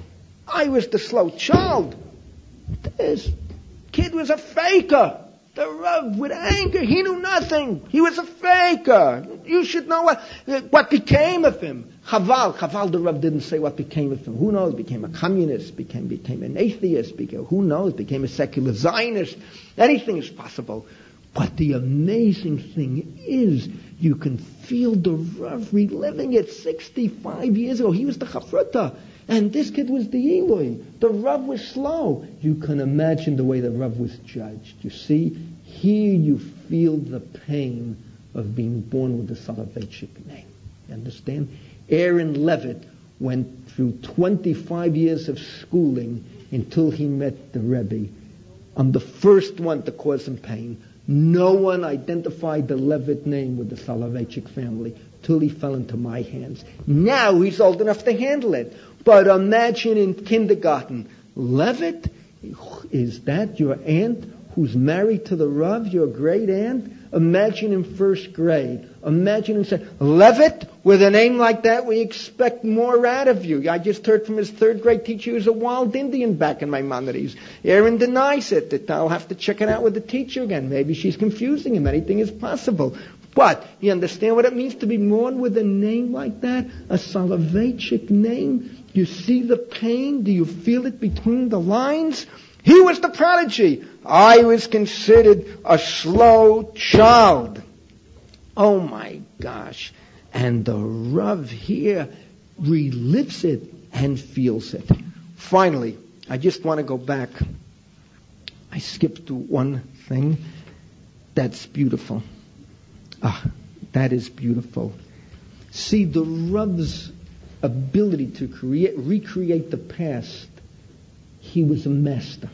[SPEAKER 1] This kid was a faker. The Rav, with anger, he knew nothing. He was a faker. You should know what became of him. Chaval, the Rav didn't say what became of him. Who knows? Became a communist, became an atheist, who knows? Became a secular Zionist. Anything is possible. But the amazing thing is, you can feel the Rav reliving it 65 years ago. He was the Chafruta. And this kid was the Eloi. The Rav was slow. You can imagine the way the Rav was judged. You see, here you feel the pain of being born with the Soloveitchik name. You understand? Aaron Levitt went through 25 years of schooling until he met the Rebbe. I'm the first one to cause him pain. No one identified the Levitt name with the Soloveitchik family till he fell into my hands. Now he's old enough to handle it. But imagine in kindergarten, Levitt, is that your aunt who's married to the Rav, your great aunt? Imagine in first grade. Imagine him saying, Levitt, with a name like that, we expect more out of you. I just heard from his third grade teacher he was a wild Indian back in Maimonides. Aaron denies it. That I'll have to check it out with the teacher again. Maybe she's confusing him. Anything is possible. But you understand what it means to be born with a name like that? A Soloveitchik name? You see the pain? Do you feel it between the lines? He was the prodigy. I was considered a slow child. Oh my gosh. And the Rav here relives it and feels it. Finally, I just want to go back. I skipped to one thing. That's beautiful. That is beautiful. See, the Rav's ability to recreate the past, he was a master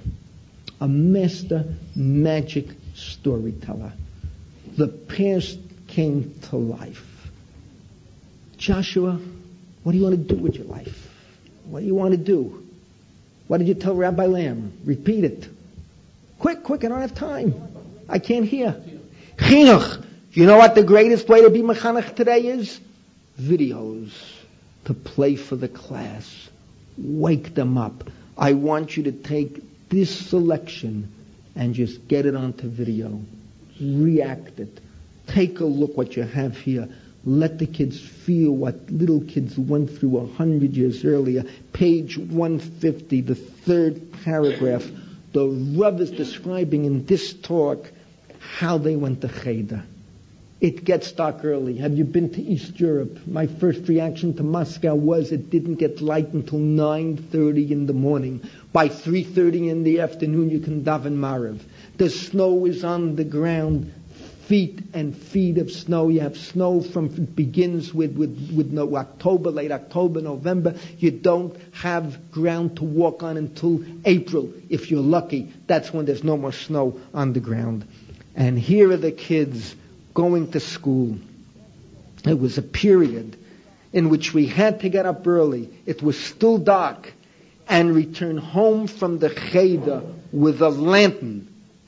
[SPEAKER 1] magic storyteller. The past came to life. Joshua, what do you want to do with your life? What do you want to do? What did you tell Rabbi Lamb? Repeat it. Quick, I don't have time. I can't hear. Chinuch. You know what the greatest way to be mechanech today is? Videos to play for the class. Wake them up. I want you to take this selection and just get it onto video. React it. Take a look what you have here. Let the kids feel what little kids went through 100 years earlier. Page 150, the third paragraph. The Rav is describing in this talk how they went to Cheder. It gets dark early. Have you been to East Europe? My first reaction to Moscow was it didn't get light until 9:30 in the morning. By 3:30 in the afternoon, you can daven Maariv. The snow is on the ground, feet and feet of snow. You have snow it begins with no October, late October, November. You don't have ground to walk on until April. If you're lucky, that's when there's no more snow on the ground. And here are the kids going to school. It was a period in which we had to get up early. It was still dark, and return home from the cheder with a lantern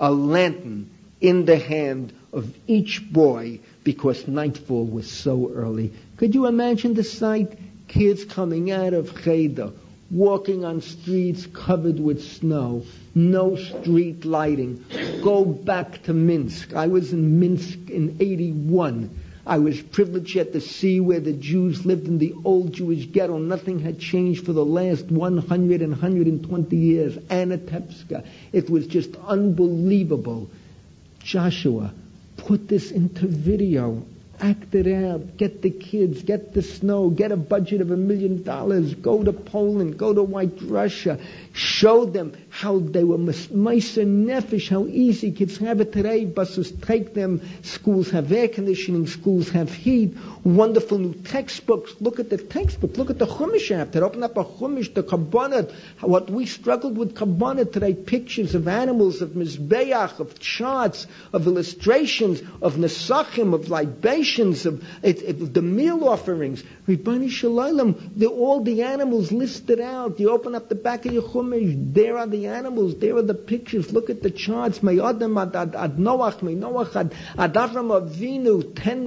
[SPEAKER 1] in the hand of each boy, because nightfall was so early. Could you imagine the sight? Kids coming out of cheder, walking on streets covered with snow, no street lighting. Go back to Minsk. I was in Minsk in 81. I was privileged yet to see where the Jews lived in the old Jewish ghetto. Nothing had changed for the last 100 and 120 years. Anatevska. It was just unbelievable. Joshua, put this into video. Act it out. Get the kids. Get the snow. Get a budget of $1 million. Go to Poland. Go to White Russia. Show them how they were meiser nefesh, how easy kids have it today. Buses take them. Schools have air conditioning. Schools have heat. Wonderful new textbooks. Look at the textbook. Look at the Chumash after. Open up a Chumash, the Kabbalah. What we struggled with Kabbalah today. Pictures of animals, of Mizbeach, of charts, of illustrations, of Nesachim, of libations, of the meal offerings. Ribbani Shalom, all the animals listed out. You open up the back of your Chumash. There are the animals. There are the pictures. Look at the charts. May Adam ad Noach, may Noach ad Avram Avinu. 10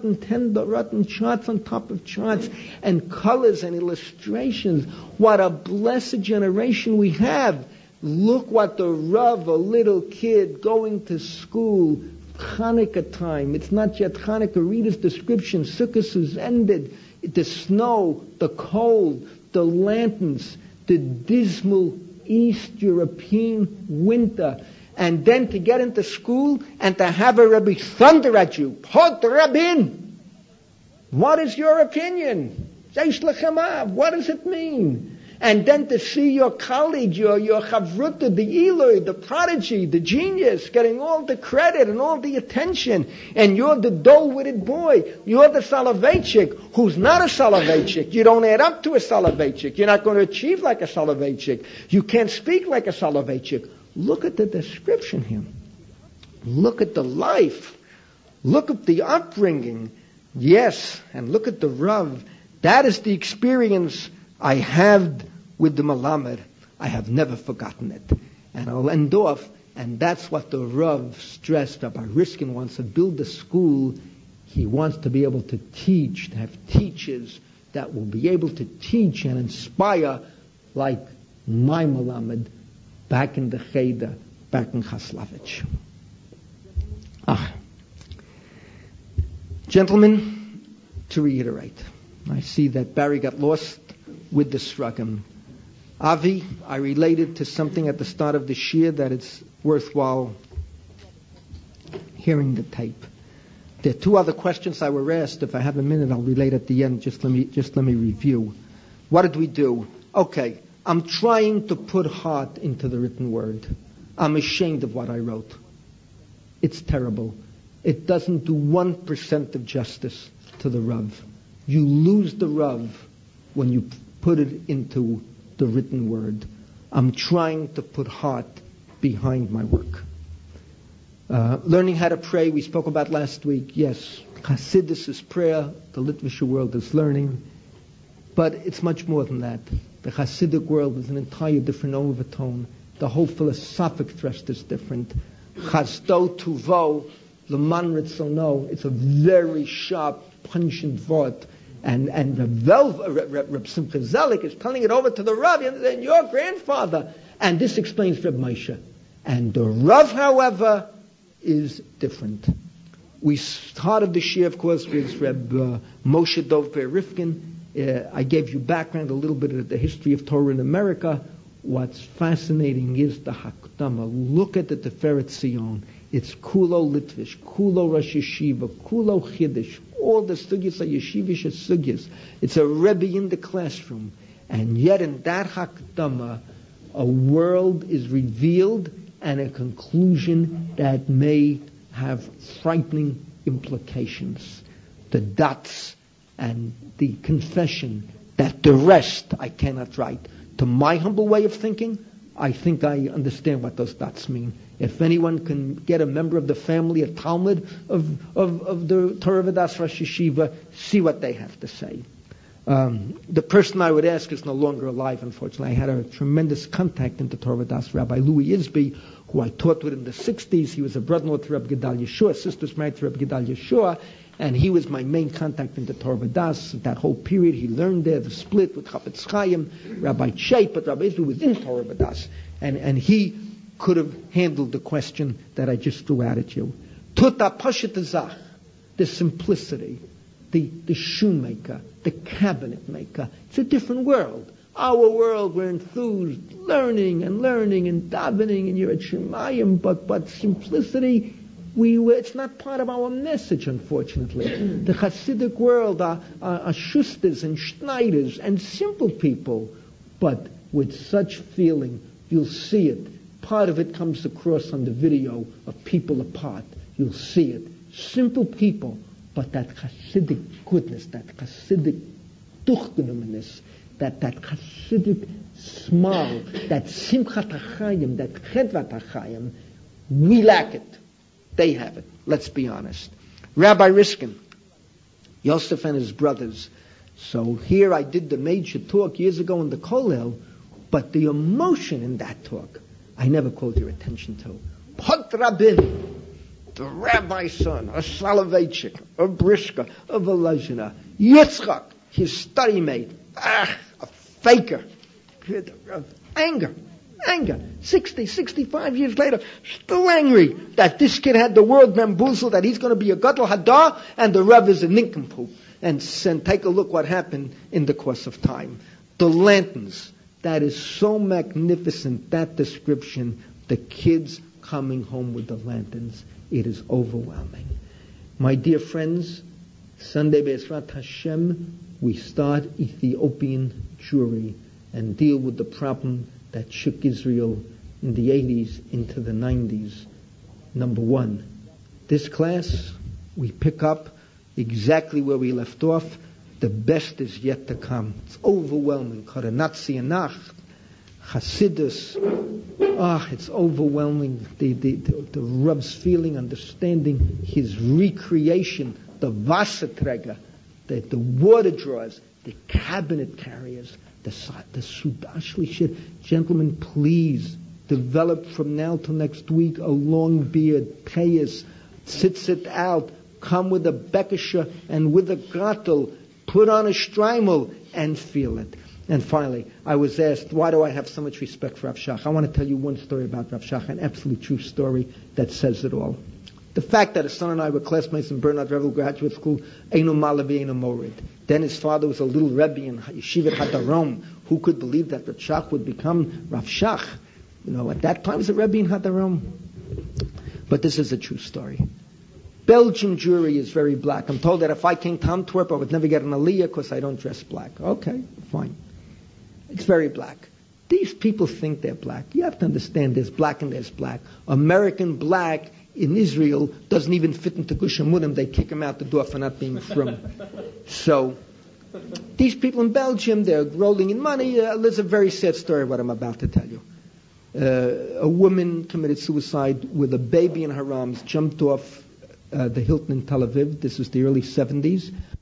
[SPEAKER 1] Dorot charts on top of charts, and colors and illustrations. What a blessed generation we have. Look what the Rav, a little kid going to school, Hanukkah time. It's not yet Hanukkah. Read his description. Sukkot is ended. The snow, the cold, the lanterns, the dismal East European winter. And then to get into school and to have a Rebbe thunder at you. Put the Rebbe in. What is your opinion? What does it mean? And then to see your colleague, your chavruta, the Eloi, the prodigy, the genius, getting all the credit and all the attention. And you're the dull-witted boy. You're the Soloveitchik, who's not a Soloveitchik. You don't add up to a Soloveitchik. You're not going to achieve like a Soloveitchik. You can't speak like a Soloveitchik. Look at the description here. Look at the life. Look at the upbringing. Yes, and look at the Rav. That is the experience I have with the Malamed. I have never forgotten it. And I'll end off, and that's what the Rav stressed. Rabbi Riskin wants to build a school. He wants to be able to teach, to have teachers that will be able to teach and inspire like my Malamed back in the Cheder, back in Chaslavich. Gentlemen, to reiterate, I see that Barry got lost with the Srugim. Avi, I related to something at the start of the Shir that it's worthwhile hearing the tape. There are two other questions I were asked. If I have a minute, I'll relate at the end. Just let me review. What did we do? Okay, I'm trying to put heart into the written word. I'm ashamed of what I wrote. It's terrible. It doesn't do 1% of justice to the Rav. You lose the Rav when you put it into the written word. I'm trying to put heart behind my work. Learning how to pray, we spoke about last week. Yes, Hasidus is prayer, the Litvische world is learning, but it's much more than that. The Hasidic world is an entire different overtone. The whole philosophic thrust is different. Chasdo tuvo, leman ritzono, it's a very sharp, pungent word. And Reb Simcha Zelik is telling it over to the Rav, and your grandfather. And this explains Reb Moshe. And the Rav, however, is different. We started the Shir, of course, with Reb Moshe Dov Rifkin. I gave you background, a little bit of the history of Torah in America. What's fascinating is the Hakdama. Look at the Tiferet Zion. It's Kulo Litvish, Kulo Rosh Yeshiva, Kulo Chiddush, all the sugyas are yeshivish sugyas. It's a Rebbe in the classroom. And yet in that Hakdama, a world is revealed and a conclusion that may have frightening implications. The dots and the confession that the rest I cannot write. To my humble way of thinking, I think I understand what those dots mean. If anyone can get a member of the family, a Talmud of the Torah Vodaas Rosh Yeshiva, see what they have to say. The person I would ask is no longer alive, unfortunately. I had a tremendous contact into Torah Vodaas, Rabbi Louis Isby, who I taught with in the 60s. He was a brother-in-law to Rabbi Gedal Yeshua, sister's married to Rabbi Gedal Yeshua, and he was my main contact into Torah Vodaas. That whole period he learned there, the split with Chafetz Chaim, Rabbi Chait, but Rabbi Isby was in Torah Vodaas. And he could have handled the question that I just threw out at you. Tuta Pashat Zach, the simplicity, the shoemaker, the cabinet maker. It's a different world. Our world, we're enthused, learning and davening and Yirat Shemayim, but simplicity, it's not part of our message, unfortunately. The Hasidic world are Schusters and Schneiders and simple people, but with such feeling. You'll see it. Part of it comes across on the video of People Apart. You'll see it. Simple people, but that Hasidic goodness, that Hasidic durchgenommeness, that Hasidic smile, that Simchat HaChaim, that Chedvat HaChaim, we lack it. They have it. Let's be honest. Rabbi Riskin, Yosef and his brothers. So here I did the major talk years ago in the Kollel, but the emotion in that talk, I never called your attention to. Pot Rabin, the rabbi's son, a Soloveitchik, a Briska, a Volozhina, Yitzchak, his study mate, a faker, anger, 60, 65 years later, still angry that this kid had the world bamboozled, that he's going to be a Gadol Hadar, and the Rav is a nincompoop. And take a look what happened in the course of time. The lanterns. That is so magnificent, that description, the kids coming home with the lanterns. It is overwhelming. My dear friends, Sunday Be'ezrat Hashem, we start Ethiopian Jewry and deal with the problem that shook Israel in the 80s into the 90s. Number one, this class, we pick up exactly where we left off. The best is yet to come. It's overwhelming. Karanatzi Anach, Hasidus. It's overwhelming. The Rav's feeling, understanding his recreation, the Wasserträger, the water drawers, the cabinet carriers, the Sudashli shit. Gentlemen, please develop from now till next week a long beard, payas, sit out, come with a bekesha and with a gratel. Put on a streimel and feel it. And finally, I was asked, why do I have so much respect for Rav Shach? I want to tell you one story about Rav Shach, an absolute true story that says it all. The fact that his son and I were classmates in Bernard Revel Graduate School, Eino Malavi, Eino Morid. Then his father was a little Rebbe in Yeshivat Hadarom. Who could believe that Rav Shach would become Rav Shach? At that time, he was a Rebbe in Hadarom. But this is a true story. Belgian Jewry is very black. I'm told that if I came to Antwerp, I would never get an aliyah because I don't dress black. Okay, fine. It's very black. These people think they're black. You have to understand there's black and there's black. American black in Israel doesn't even fit into Gush Emunim. They kick him out the door for not being from. So, these people in Belgium, they're rolling in money. There's a very sad story what I'm about to tell you. A woman committed suicide with a baby in her arms, jumped off the Hilton in Tel Aviv. This was the early 70s.